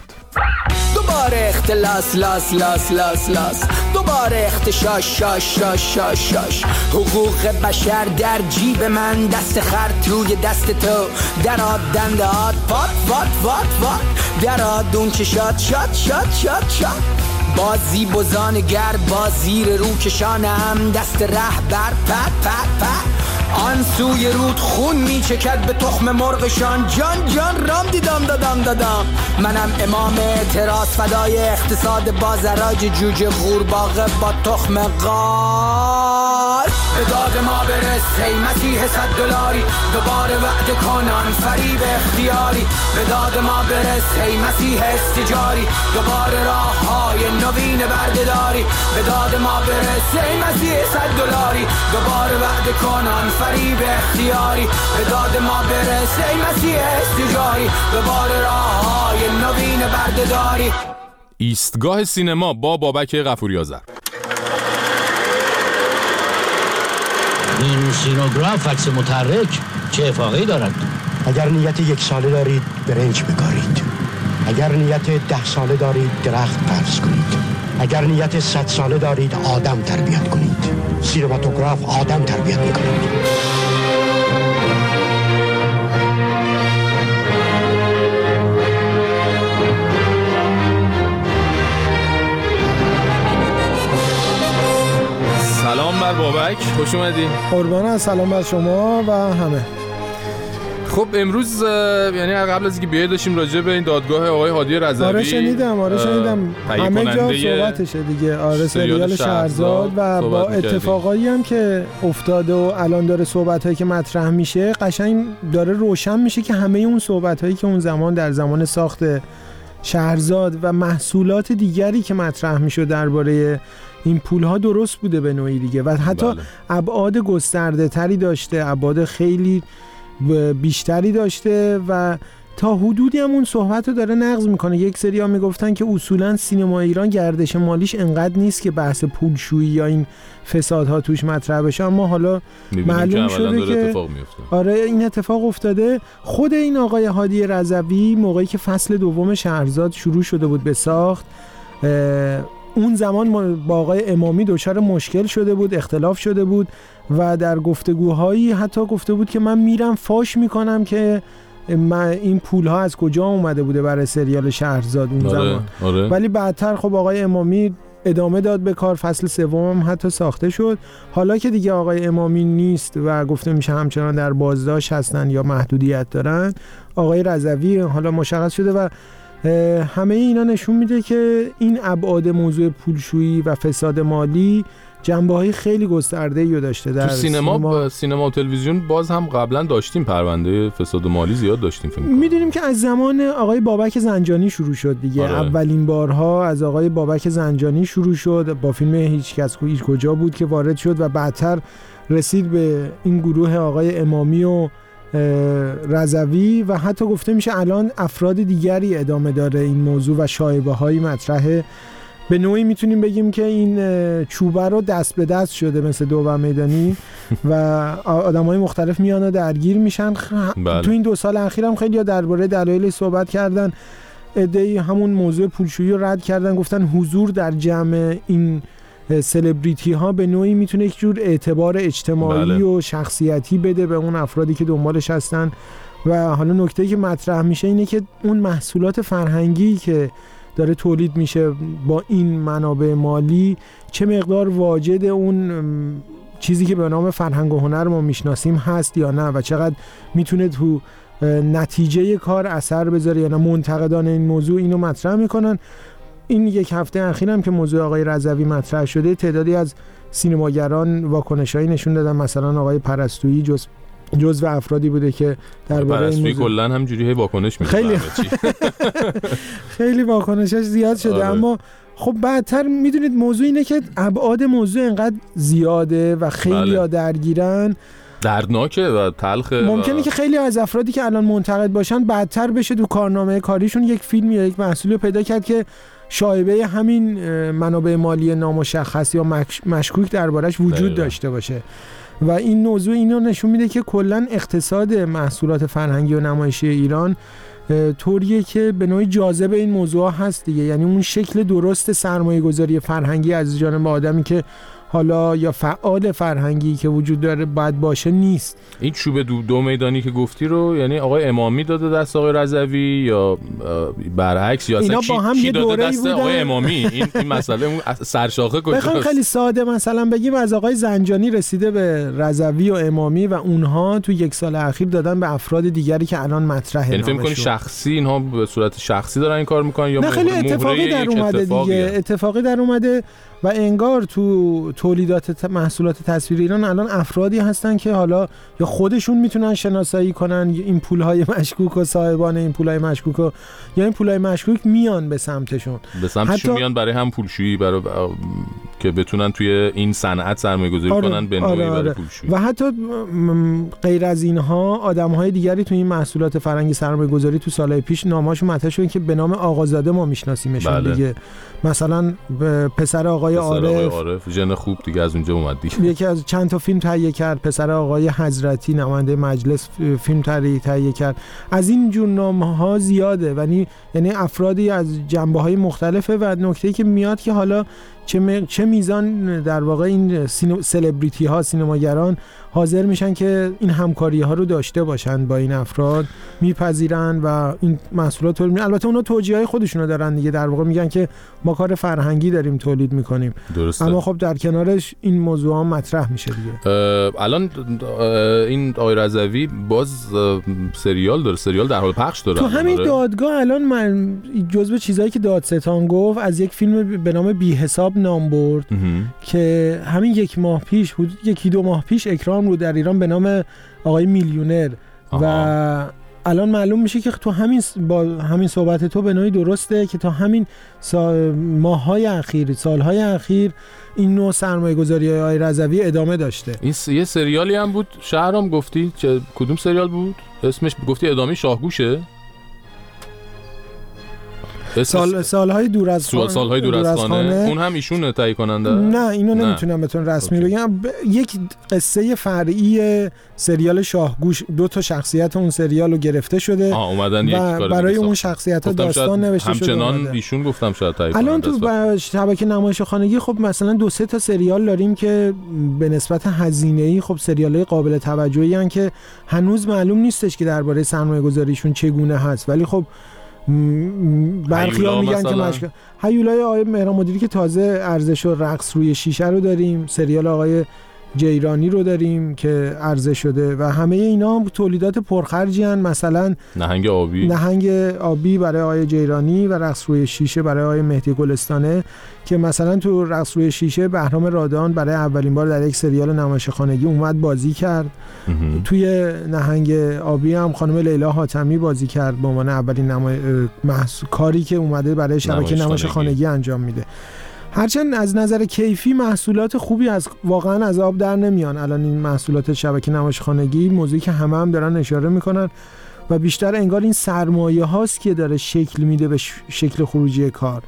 دوباره اختلاس لاس لاس لاس لاس، دوباره اختشاش شاش شاش شاش شاش. حقوق بشر در جیب من، دست خر توی دست تو، دراد دنده هات پات وات وات وات، دراد اون که شاد شاد شاد شاد شاد. بازی بزان گر با زیر رو کشانم، دست رهبر پت پت پت. آن سوی رود خون میچکد به تخم مرغشان، جان جان رام دیدم دادم دادم. منم امام اعتراض فدای اقتصاد بازاراج جوجه غورباغه با تخم قال. به داد ما برس ای مسیح $100، دوباره وعده کنان فریب اختیاری. به داد ما برس ای مسیح استجاری، دوباره راه های نوین بردهداری. به داد ما برس ای مسیح $100، دوباره وعده کنان فریب اختیاری. به داد ما برس ای مسیح استجاری، دوباره راه های نوین بردهداری. ایستگاه سینما با بابک غفوری آذر. این سینوگراف عکس متحرک چه افاقه‌ای دارد؟ اگر نیت 1 ساله دارید برنج بکارید، اگر نیت 10 ساله دارید درخت فرض کنید، اگر نیت 100 ساله دارید آدم تربیت کنید. سینماتوگراف آدم تربیت می‌کند. سلام بر بابک، خوش اومدین. قربان، سلام بر شما و همه. خب امروز یعنی قبل از اینکه بیاید داشتیم راجع به این دادگاه آقای هادی رضوی. آره شنیدم همه جا صحبتشه دیگه. آره سریال شهرزاد و با اتفاقایی هم که افتاده و الان داره صحبتایی که مطرح میشه قشنگ داره روشن میشه که همه اون صحبتایی که اون زمان در زمان ساخت شهرزاد و محصولات دیگری که مطرح میشد درباره این پولها درست بوده به نوعی دیگه و حتی ابعاد گسترده تری داشته، ابعاد خیلی بیشتری داشته و تا حدودی هم اون صحبت رو داره نقض میکنه. یک سری ها میگفتن که اصولا سینما ایران گردش مالیش انقدر نیست که بحث پولشویی یا این فسادها توش مطرح بشه، اما حالا معلوم شده که آره این اتفاق افتاده. خود این آقای هادی رضوی موقعی که فصل دوم شهرزاد شروع شده بود به ساخت، اون زمان با آقای امامی دچار مشکل شده بود، اختلاف شده بود و در گفتگوهایی حتی گفته بود که من میرم فاش میکنم که این پولها از کجا اومده بوده برای سریال شهرزاد اون زمان. ولی بعدتر خب آقای امامی ادامه داد به کار، فصل سوم هم حتی ساخته شد. حالا که دیگه آقای امامی نیست و گفته میشه همچنان در بازداشت هستن یا محدودیت دارن، آقای رضوی حالا مشخص شده و همه اینا نشون میده که این ابعاد موضوع پولشویی و فساد مالی جنبه‌های خیلی گسترده‌ای داشته. در سینما و تلویزیون باز هم قبلا داشتیم پرونده فساد مالی زیاد داشتیم. میدونیم که از زمان آقای بابک زنجانی شروع شد دیگه. اولین بارها از آقای بابک زنجانی شروع شد با فیلم هیچ کس هیچ کجا بود که وارد شد و بعدتر رسید به این گروه آقای امامی و رضوی و حتی گفته میشه الان افراد دیگری ادامه داره این موضوع و شایبه‌های مطرحه. به نوعی میتونیم بگیم که این چوبه رو دست به دست شده مثل دو میدانی و آدمای مختلف میان و درگیر میشن. تو این 2 سال اخیر هم خیلی درباره دلایل صحبت کردن. عده‌ای همون موضوع پولشویی رو رد کردن، گفتن حضور در جمع این سلبریتی ها به نوعی میتونه یک جور اعتبار اجتماعی و شخصیتی بده به اون افرادی که دنبالش هستن. و حالا نکته‌ای که مطرح میشه اینه که اون محصولات فرهنگی که داره تولید میشه با این منابع مالی چه مقدار واجد اون چیزی که به نام فرهنگ و هنر ما میشناسیم هست یا نه و چقدر میتونه تو نتیجه کار اثر بذاره یا نه. منتقدان این موضوع اینو مطرح میکنن. این 1 هفته اخیر هم که موضوع آقای رضوی مطرح شده، تعدادی از سینماگران واکنشایی نشون دادن. مثلا آقای پرستویی جزو افرادی بوده که درباره این موضوع کلا همجوری واکنش میده. خیلی واکنشش زیاد شده. اما خب بعدتر میدونید موضوع اینه که ابعاد موضوع انقدر زیاده و خیلی ها درگیرن، دردناکه و تلخه. ممکنه که خیلی از افرادی که الان منتقد باشن بعدتر بشه تو کارنامه کاریشون یک فیلم یا یک محصولی پیدا کرد که شایبه همین منابع مالی نامشخص یا مشکوک دربارش وجود داشته باشه. و این موضوع اینو نشون میده که کلا اقتصاد محصولات فرهنگی و نمایشی ایران طوریه که به نوعی جاذب این موضوع هست دیگه. یعنی اون شکل درست سرمایه‌گذاری فرهنگی از جانب آدمی که حالا یا فعال فرهنگی که وجود داره باید باشه نیست. این چوب دو میدانی که گفتی رو یعنی آقای امامی داده دست آقای رضوی یا برعکس یا اینا با هم یه داده دست آقای امامی؟ این مسئله اون سرشاخه کجاست؟ بخوام خیلی ساده مثلا بگیم از آقای زنجانی رسیده به رضوی و امامی و اونها تو 1 سال اخیر دادن به افراد دیگری که الان مطرحه. یعنی فکر می‌کنی شخصی اینها به صورت شخصی دارن این کار میکنن یا خیلی اتفاقی در اومده دیگه؟ اتفاقی در اومده و انگار تو تولیدات محصولات تصویری ایران الان افرادی هستن که حالا یا خودشون میتونن شناسایی کنن این پولهای مشکوک و صاحبان این پولهای مشکوک و یا این پولهای مشکوک میان به سمتشون میان برای هم پولشویی، برای که بتونن توی این صنعت سرمایه‌گذاری کنن به نوعی برای پولشویی. و حتی غیر از اینها آدم‌های دیگری تو این محصولات فرهنگی سرمایه‌گذاری تو سالهای پیش نامه‌هاشون مطرح شد که به نام آقازاده ما میشناسیمشون دیگه. مثلا پسر آقای عارف ژن خوب دیگه از اونجا اومد دیگه. یکی از چند تا فیلم تهیه کرد. پسر آقای حضرتی نماینده مجلس فیلم تهیه کرد. از این جور نام‌ها زیاده. یعنی افرادی از جنبه‌های مختلفه و نکته‌ای که میاد که حالا چه میزان در واقع این سلبریتی ها، سینماگران حاضر میشن که این همکاری ها رو داشته باشن با این افراد، میپذیرن و این محصولات تولید. البته اونا توجیه های خودشونو دارن دیگه، در واقع میگن که ما کار فرهنگی داریم تولید میکنیم. درسته. اما خب در کنارش این موضوع ها مطرح میشه دیگه. الان این آقای رضوی باز سریال در حال پخش داره. تو همین دادگاه الان من جزو چیزایی که دادستان گفت از یک فیلم به نام بی حساب نام برد که همین 1 ماه پیش، حدود 1-2 ماه پیش اکرام رو در ایران به نام آقای میلیونر. و الان معلوم میشه که تو همین صحبت تو به نوعی درسته که تا همین ماه‌های اخیر، سال‌های اخیر این نوع سرمایه‌گذاری‌های آقای رضوی ادامه داشته. این یه سریالی هم بود شهرام گفتی کدوم سریال بود؟ اسمش گفتی ادامه شاهگوشه؟ سالهای دور از خانه. اون هم ایشون تهیه کننده؟ نه اینو نمیتونم بهتون رسمی بگم. یک قصه فرعی سریال شاهگوش، 2 تا شخصیت اون سریال رو گرفته شده و برای اون شخصیت‌ها داستان نوشته شده. همچنان ایشون گفتم شاید تهیه الان تو شبکه نمایش خانگی خب مثلا 2-3 تا سریال داریم که به نسبت هزینه‌ای خب سریال‌های قابل توجهی ان که هنوز معلوم نیستش که درباره سرمایه‌گذاریشون چگونه هست، ولی خب برخی‌ها میگن که مشکل. هیولای آقای مهران مدیری که تازه ارزش و رقص روی شیشه رو داریم، سریال آقای جیرانی رو که عرضه شده و همه اینا تولیدات پرخرجی هستند. مثلا نهنگ آبی برای آقای جیرانی و رقص روی شیشه برای آقای مهدی گلستانه که مثلا تو رقص روی شیشه بهرام رادان برای اولین بار در یک سریال نمایش خانگی اومد بازی کرد. توی نهنگ آبی هم خانم لیلا حاتمی بازی کرد به عنوان اولین کاری که اومده برای شبکه نمایش خانگی انجام میده. هرچند از نظر کیفی محصولات خوبی واقعا از آب در نمیان. الان این محصولات شبکه نمایش خانگی موضوعی که هم دارن اشاره میکنن و بیشتر انگار این سرمایه هاست که داره شکل میده به شکل خروجی کار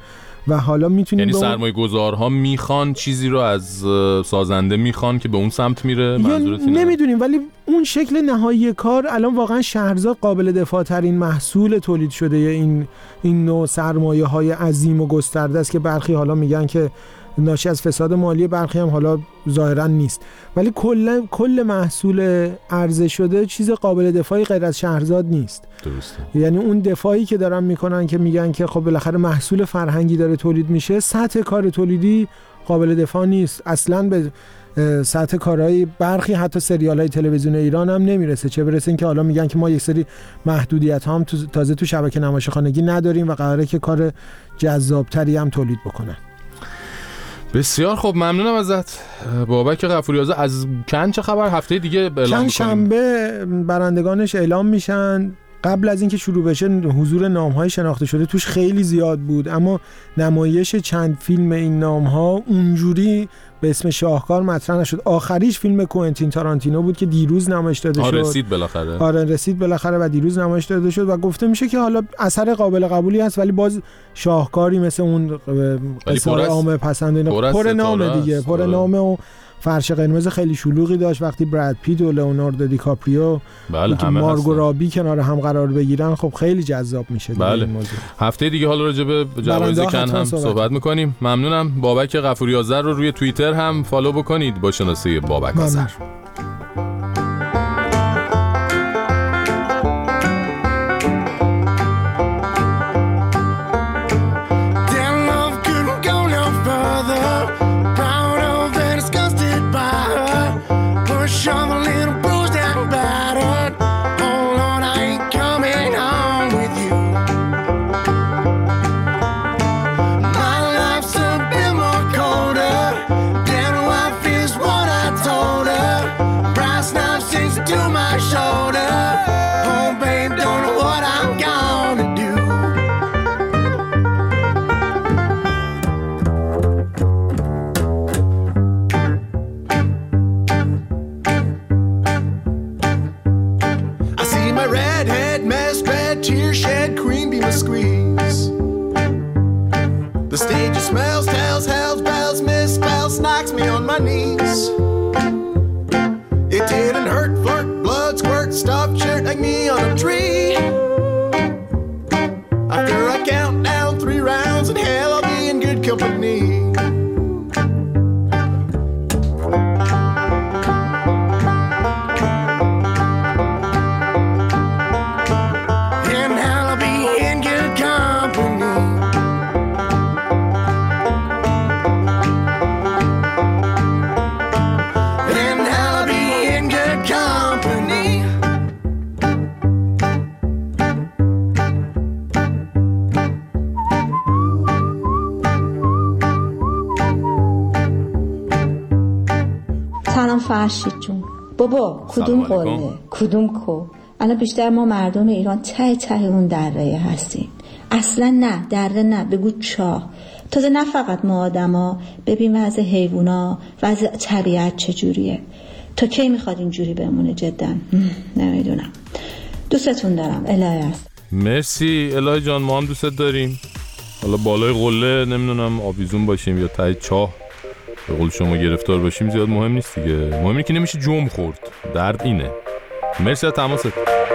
و حالا میتونیم یعنی سرمایه‌گذارها میخوان چیزی رو از سازنده میخوان که به اون سمت میره، منظورت اینه؟ نمیدونیم، ولی اون شکل نهایی کار الان واقعا شهرزاد قابل دفاع ترین محصول تولید شده این نوع سرمایه‌های عظیم و گسترده است که برخی حالا میگن که ناشی از فساد مالی، برخی هم حالا ظاهرا نیست، ولی کل محصول عرضه شده چیز قابل دفاعی غیر از شهرزاد نیست. درسته. یعنی اون دفاعی که دارن میکنن که میگن که خب بالاخره محصول فرهنگی داره تولید میشه، سطح کار تولیدی قابل دفاع نیست اصلا، به سطح کارهای برخی حتی سریال‌های تلویزیون ایران هم نمیرسه، چه برسه این که حالا میگن که ما یک سری محدودیت هم تازه تو شبکه نمایشخانگی نداریم و قراره که کار جذابتری هم تولید بکنن. بسیار خوب، ممنونم ازت بابک غفوری‌آذر. از کن چه خبر؟ هفته دیگه اعلام می‌کنیم. چند شنبه برندگانش اعلام میشن. قبل از اینکه شروع بشه حضور نام‌های شناخته شده توش خیلی زیاد بود، اما نمایش چند فیلم این نام‌ها اونجوری به اسم شاهکار مطرح نشد. آخریش فیلم کوئنتین تارانتینو بود که دیروز نمایش داده شد. رسید بالاخره و دیروز نمایش داده شد و گفته میشه که حالا اثر قابل قبولی هست، ولی باز شاهکاری مثل اون اصلا عامه پسند پر نام دیگه، پر نامه و فرش قرمز خیلی شلوغی داشت وقتی براد پیت و لئوناردو دیکاپریو که مارگو رابی کنار هم قرار بگیرن، خب خیلی جذاب میشه. بله. هفته دیگه حالا راجع به جوایز کن هم صحبت میکنیم. ممنونم. بابک غفوری‌آذر رو روی توییتر هم فالو بکنید با شناسه بابک آذر. فرشید جون بابا کدوم قله کدوم کو؟ الان بیشتر ما مردم ایران ته اون دره هستیم. اصلا نه دره نه، بگو چاه. تازه نه فقط ما آدما، ببین وضع حیوونا، وضع طبیعت چجوریه. تا کی میخواد اینجوری بمونه؟ جدا نمیدونم. دوستتون دارم. الهی است. مرسی الهی جان، ما هم دوستت داریم. حالا بالای قله نمیدونم آویزون باشیم یا ته چاه به قول شما گرفتار باشیم زیاد مهم نیست دیگه، مهم اینه که نمیشه جم خورد. درد اینه. مرسی از تماست.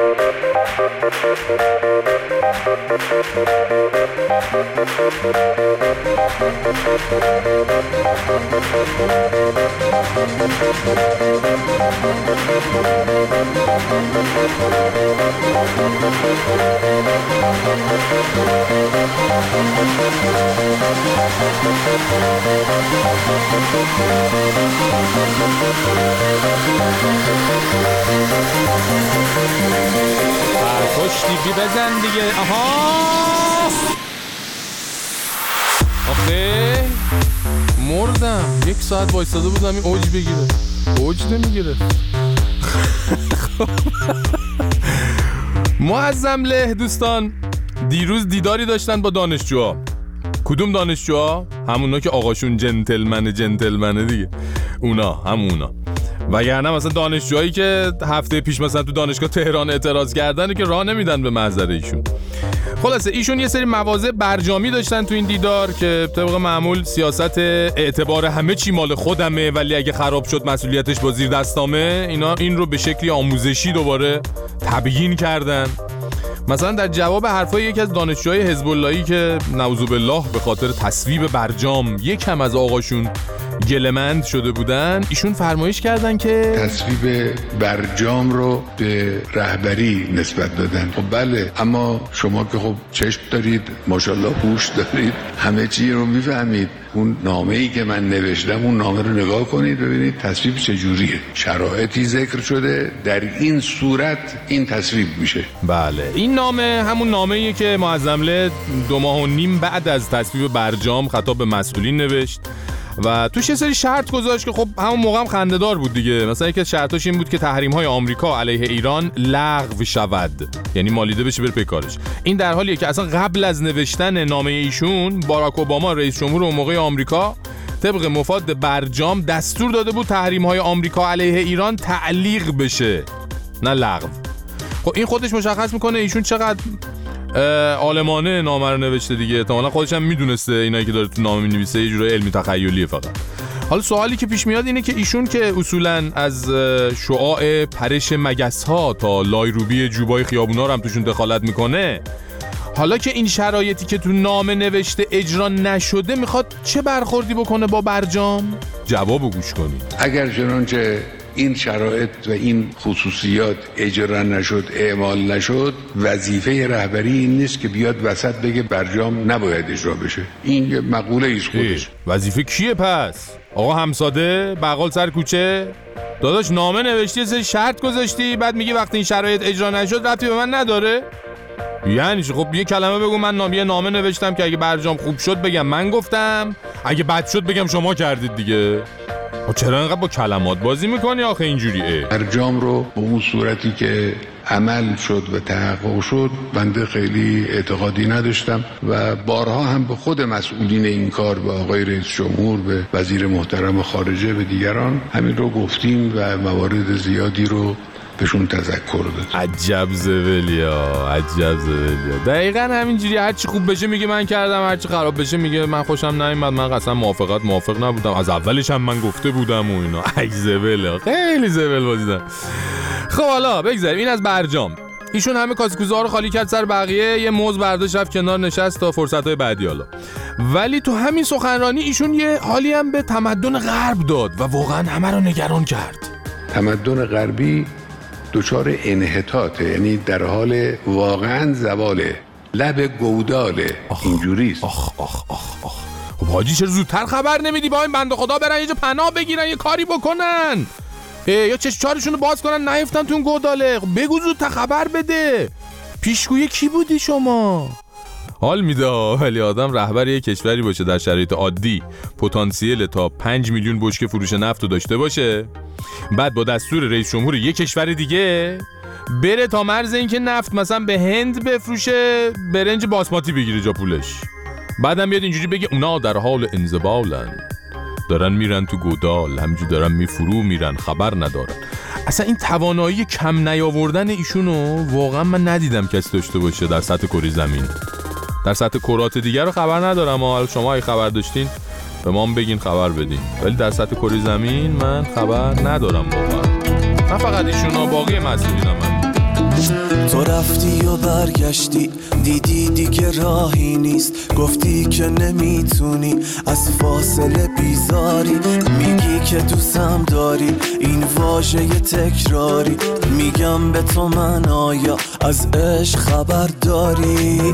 پشتی بی بزن دیگه. آخه مردم. 1 ساعت وایساده بودم این اوج بگیره، اوج نمیگیره. معظم له دوستان، دیروز دیداری داشتن با دانشجوها. کدوم دانشجوها؟ همونا که آقاشون جنتلمنه دیگه، اونا همونا. وگرنه مثلا دانشجوهایی که هفته پیش مثلا تو دانشگاه تهران اعتراض کردن که راه نمیدن به محضر ایشون. خلاصه ایشون یه سری مواضع برجامی داشتن تو این دیدار که طبق معمول سیاست اعتبار همه چی مال خودمه ولی اگه خراب شد مسئولیتش با زیر دستامه، اینا این رو به شکلی آموزشی دوباره تبیین کردن. مثلا در جواب حرفای یکی از دانشجوهای حزب اللهی که نعوذ بالله به خاطر تصویب برجام یکم از آقاشون گله‌مند شده بودن، ایشون فرمایش کردن که تصویب برجام رو به رهبری نسبت دادن. خب بله، اما شما که خب چشم دارید، ماشاءالله هوش دارید، همه چی رو میفهمید. اون نامه‌ای که من نوشتم، اون نامه رو نگاه کنید ببینید تصویب چجوریه. شرایطی ذکر شده، در این صورت این تصویب میشه. بله، این نامه همون نامه‌ایه که معظمله 2.5 ماه بعد از تصویب برجام خطاب به مسئولین نوشت و توش یه سری شرط گذاشت که خب همون موقع هم خنده‌دار بود دیگه. مثلا یکی از شرطاش این بود که تحریم‌های آمریکا علیه ایران لغو شود، یعنی مالیده بشه بره پیکارش. این در حالیه که اصلا قبل از نوشتن نامه ایشون باراک اوباما رئیس جمهور اون موقع آمریکا طبق مفاد برجام دستور داده بود تحریم‌های آمریکا علیه ایران تعلیق بشه، نه لغو. خب این خودش مشخص میکنه ایشون چقدر عالمانه نامه رو نوشته دیگه. احتمالاً خودش هم میدونسته اینایی که داره تو نامه مینویسه یه جورای علمی تخیلیه فقط. حالا سوالی که پیش میاد اینه که ایشون که اصولاً از شعاع پرش مگس‌ها تا لایروبی جوبای خیابونا رو هم توشون دخالت میکنه، حالا که این شرایطی که تو نامه نوشته اجرا نشده میخواد چه برخوردی بکنه با برجام؟ جوابو گوش کنید. اگر چنانچه این شرایط و این خصوصیات اجرا نشد، اعمال نشد، وظیفه رهبری این نیست که بیاد وسط بگه برجام نباید اجرا بشه. این یه مقوله ایست خودش. وظیفه کیه پس؟ آقا همساده بقال سر کوچه؟ داداش نامه نوشتی، سری شرط گذاشتی، بعد میگی وقتی این شرایط اجرا نشد ربطی به من نداره؟ یعنی خب یه کلمه بگو من یه نامه نوشتم که اگه برجام خوب شد بگم من گفتم، اگه بد شد بگم شما کردید دیگه. چرا اینقدر با کلمات بازی میکنی آخه اینجوریه؟ برجام رو به اون صورتی که عمل شد و تحقق شد بنده خیلی اعتقادی نداشتم و بارها هم به خود مسئولین این کار، به آقای رئیس جمهور، به وزیر محترم خارجه، به دیگران همین رو گفتیم و موارد زیادی رو بهشون تذکر داد. عجب زبلیا، عجب زبلیا. دقیقاً همینجوری، هرچی خوب بشه میگه من کردم، هرچی خراب بشه میگه من خوشم نیومد، من قسم موافق نبودم، از اولش هم من گفته بودم و اینا. ای زبل، خیلی زبل بازیدن. خب حالا بگذاریم این از برجام. ایشون همه کاسکوزا رو خالی کرد سر بقیه، یه موز برداشت رفت کنار نشست تا فرصت‌های بعدی. حالا ولی تو همین سخنرانی ایشون یه حالی هم به تمدن غرب داد و واقعاً همه رو نگران کرد. تمدن غربی دچار انحطاطه، یعنی در حال واقعا زواله، لب گوداله. اینجوریست. خب حاجی چرا زودتر خبر نمیدی با این بنده خدا برن یه جا پناه بگیرن، یه کاری بکنن، یا چشم‌چارشون رو باز کنن نیفتن تو اون گوداله؟ خب بگو زودتر خبر بده. پیشگوی کی بودی شما؟ حال میده ولی آدم رهبر یک کشوری باشه در شرایط عادی پتانسیل تا 5 میلیون بشکه فروش نفت رو داشته باشه، بعد با دستور رئیس جمهور یک کشور دیگه بره تا مرز این که نفت مثلا به هند بفروشه، برنج باسماتی بگیره جا پولش، بعدم بیاد اینجوری بگه اونا در حال انزوالن، دارن میرن تو گودال، همینجوری دارن میرن خبر ندارن. اصلا این توانایی کم نیاوردن ایشونو واقعا من ندیدم کسی داشته باشه در سطح کره زمین. در سطح کرات دیگر رو خبر ندارم، حالا شما اگه خبر داشتین به ما بگین خبر بدین، ولی در سطح کره زمین من خبر ندارم واقعا. نه فقط ایشونا، باقی مسئولینم من. تو رفتی و برگشتی، دیدی دیگه راهی نیست، گفتی که نمیتونی از فاصله بیزاری، میگی که دوستم داری، این واژه تکراری، میگم به تو من آیا از عشق خبر داری؟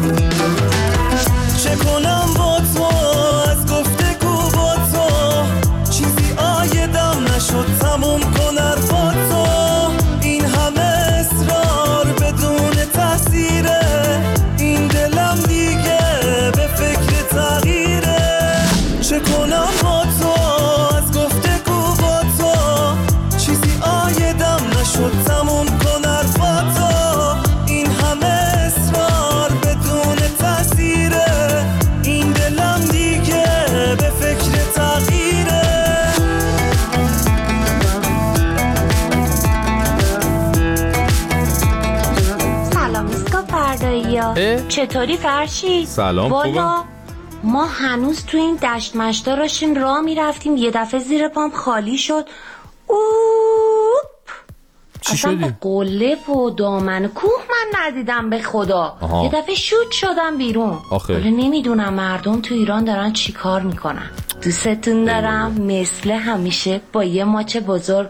چه کنم با تو، از گفتگو با تو چیزی آیدم نشد، تموم کن حرفا تو، این همه اصرار بدون تاثیره، این دلم دیگه به فکر تغییره. چه کنم با تو، از گفتگو با تو چیزی آیدم نشد، تموم کن حرفا تو، این همه اصرار بدون تاثیره، این دلم دیگه فرشیا. چطوری فرشی؟ سلام. والا ما هنوز تو این دشت مشتا راشیم راه میرفتیم، یه دفعه زیر پام خالی شد. چی اصلا شدی؟ با قله و دامن کوه من ندیدم به خدا. یه دفعه شوت شدم بیرون. حالا نمیدونم مردم تو ایران دارن چی کار میکنن. دوستتون دارم مثل همیشه با یه ماچ بزرگ.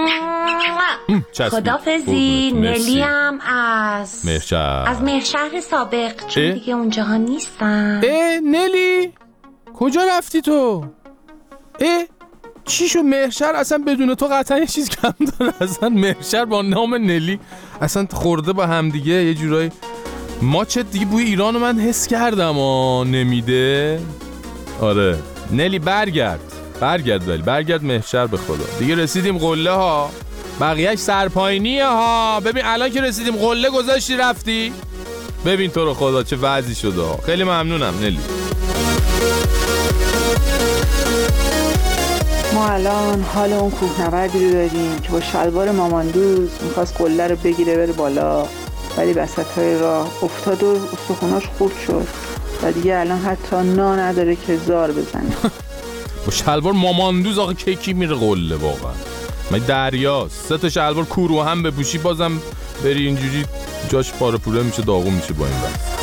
خدافزی. نلی هم از مهرشهر سابق، چون دیگه اونجاها نیستم. نلی کجا رفتی تو؟ چی شو مهرشهر اصلا بدون تو قطعا یه چیز کم داره. اصلا مهرشهر با نام نلی اصلا خورده با هم دیگه یه جورایی. ماچت دیگه بوی ایرانو من حس کردم نمیده. آره نلی برگرد ولی برگرد مهرشهر به خدا. دیگه رسیدیم قله ها، بقیهش سرپاینیه ها. ببین الان که رسیدیم قله گذاشتی رفتی. ببین تو رو خدا چه وضعی شده ها. خیلی ممنونم نلی. ما الان حال اون کوهنوردی رو داریم که با شلوار ماماندوز میخواست قله رو بگیره بره بالا، ولی وسطای راه افتاد و استخوناش خورد شد و دیگه الان حتی نا نداره که زار بزنه. با شلوار ماماندوز آقا کی میره قله واقعا؟ من دریاست 3 تا شلوار کورو هم بپوشی بازم بری اینجوری جاش پاره پوره میشه، داغون میشه با این وقت.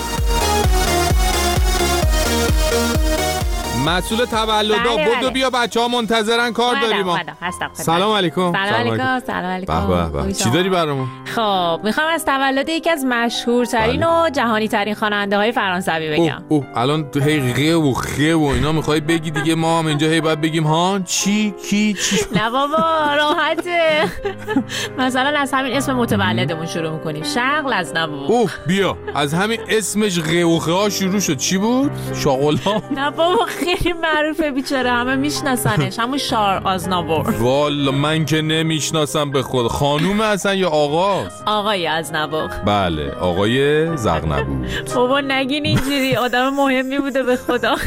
مسئول تولدا بدو بیا بچه‌ها منتظرن کار داریم. سلام علیکم. سلام علیکم. چی داری برامون؟ خب میخوام از تولد یکی از مشهورترین و جهانی ترین خواننده های فرانسوی بگم. الان تو هی و خه و اینا میخوای بگی دیگه، ما هم اینجا هی باید بگیم ها چی. نه بابا راحته. مثلا از همین اسم متولدمون شروع میکنیم، شغل از نبو. بیا از همین اسمش غ و خه ها شروع شد. چی بود؟ شاغلا. نه بابا خیلی معروفه بیچاره، همه میشناسنش، همون شار آزنابور. والا من که نمیشناسم به خود. خانوم اصلا یا آقاست؟ آقای آزنابور. بله آقای زغنبور. بابا نگین اینجوری، آدم مهمی بوده به خدا.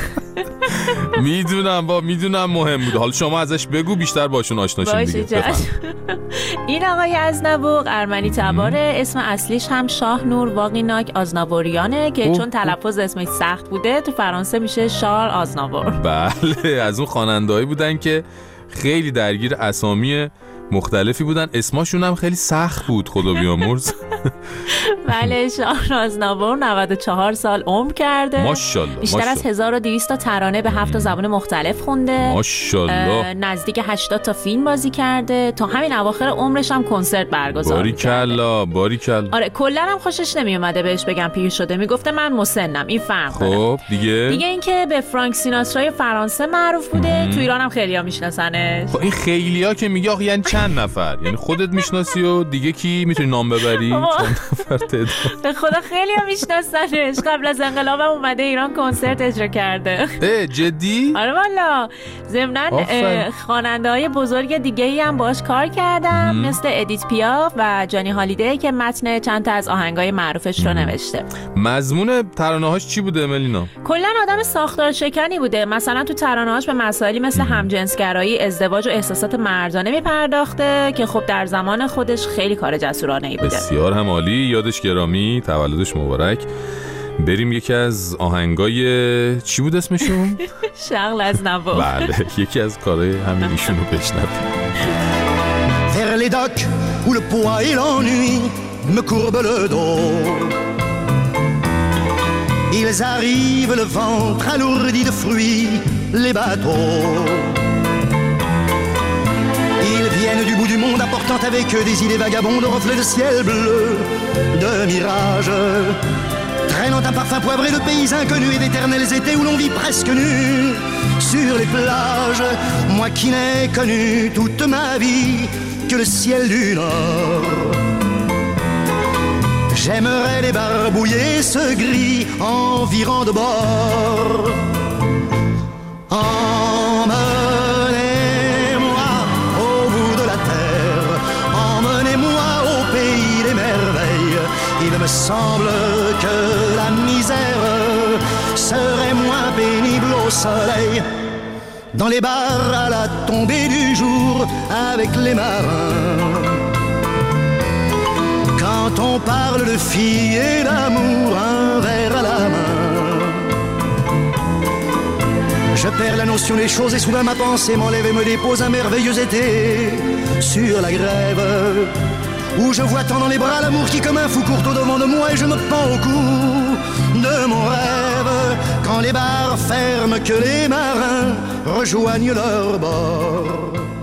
میدونم مهم بوده. حالا شما ازش بگو بیشتر باشون آشنا شیم دیگه. این آقای آزنابور ارمنی تباره. اسم اصلیش هم شاه نور واقیناک آزنابوریانه که چون تلفظ اسمش سخت بوده تو فرانسه میشه شار آزنابور. بله از اون خواننده‌ای بودن که خیلی درگیر اسامی مختلفی بودن، اسماشون هم خیلی سخت بود خدا بیامرز. بله شاه آزنابور 94 سال عمر کرده. ماشاءالله. بیشتر از 1200 تا ترانه به 7 زبان مختلف خونده. ماشاءالله. نزدیک 80 تا فیلم بازی کرده. تا همین اواخر عمرش هم کنسرت برگزار کرده. باریکلا. آره کلا هم خوشش نمی اومده بهش بگم پیر شده، میگفته من مسنم. این فرق داره. خب دیگه اینکه به فرانک سیناترای فرانسه معروف بوده. تو ایران هم خیلی‌ها میشناسنش. خب این خیلی‌ها که میگه آخه یعنی چند نفر؟ یعنی خودت میشناسی و دیگه کی میتونی نام ببری؟ چند نفر تعداد؟ به خدا خیلی‌ها میشناسنش. قبل از انقلاب هم اومده ایران کنسرت اجرا کرده. جدی؟ آره والا. ضمناً خواننده‌های بزرگ دیگه‌ای هم باهاش کار کردن مثل ادیت پیاف و جانی هالیدی که متن چند تا از آهنگای معروفش رو نوشته. مضمون ترانه‌هاش چی بوده ملینا؟ کلاً آدم ساختار شکنی بوده. مثلا تو ترانه‌هاش به مسائلی مثل همجنسگرایی، ازدواج و احساسات مردانه میپرداخته که خب در زمان خودش خیلی کار جسورانه‌ای بوده. بسیار هم عالی. یادش گرامی، تولدش مبارک. بریم یکی از آهنگای چی بود اسمشون؟ شغل از نبو. بله یکی از کارهای همین ایشونو بشنویم. Vers les docks où le poids et l'ennui me courbent le dos. Ils arrivent le ventre alourdi de fruits, les bateaux. Ils viennent du bout du monde apportant avec eux des idées vagabondes, reflets de ciel bleu, de mirages, traînant un parfum poivré de pays inconnus et d'éternels étés où l'on vit presque nu sur les plages. Moi qui n'ai connu toute ma vie que le ciel du Nord, j'aimerais débarbouiller ce gris environ de bord. Emmenez-moi au bout de la terre, emmenez-moi au pays des merveilles. Il me semble que la misère serait moins pénible au soleil, dans les bars à la tombée du jour avec les marins. Quand Quand on parle de filles et d'amour, un verre à la main. Je perds la notion des choses et soudain ma pensée m'enlève et me dépose un merveilleux été sur la grève, où je vois tant dans les bras l'amour qui comme un fou court au-devant de moi et je me pends au cou de mon rêve. Quand les bars ferment, que les marins rejoignent leur bord.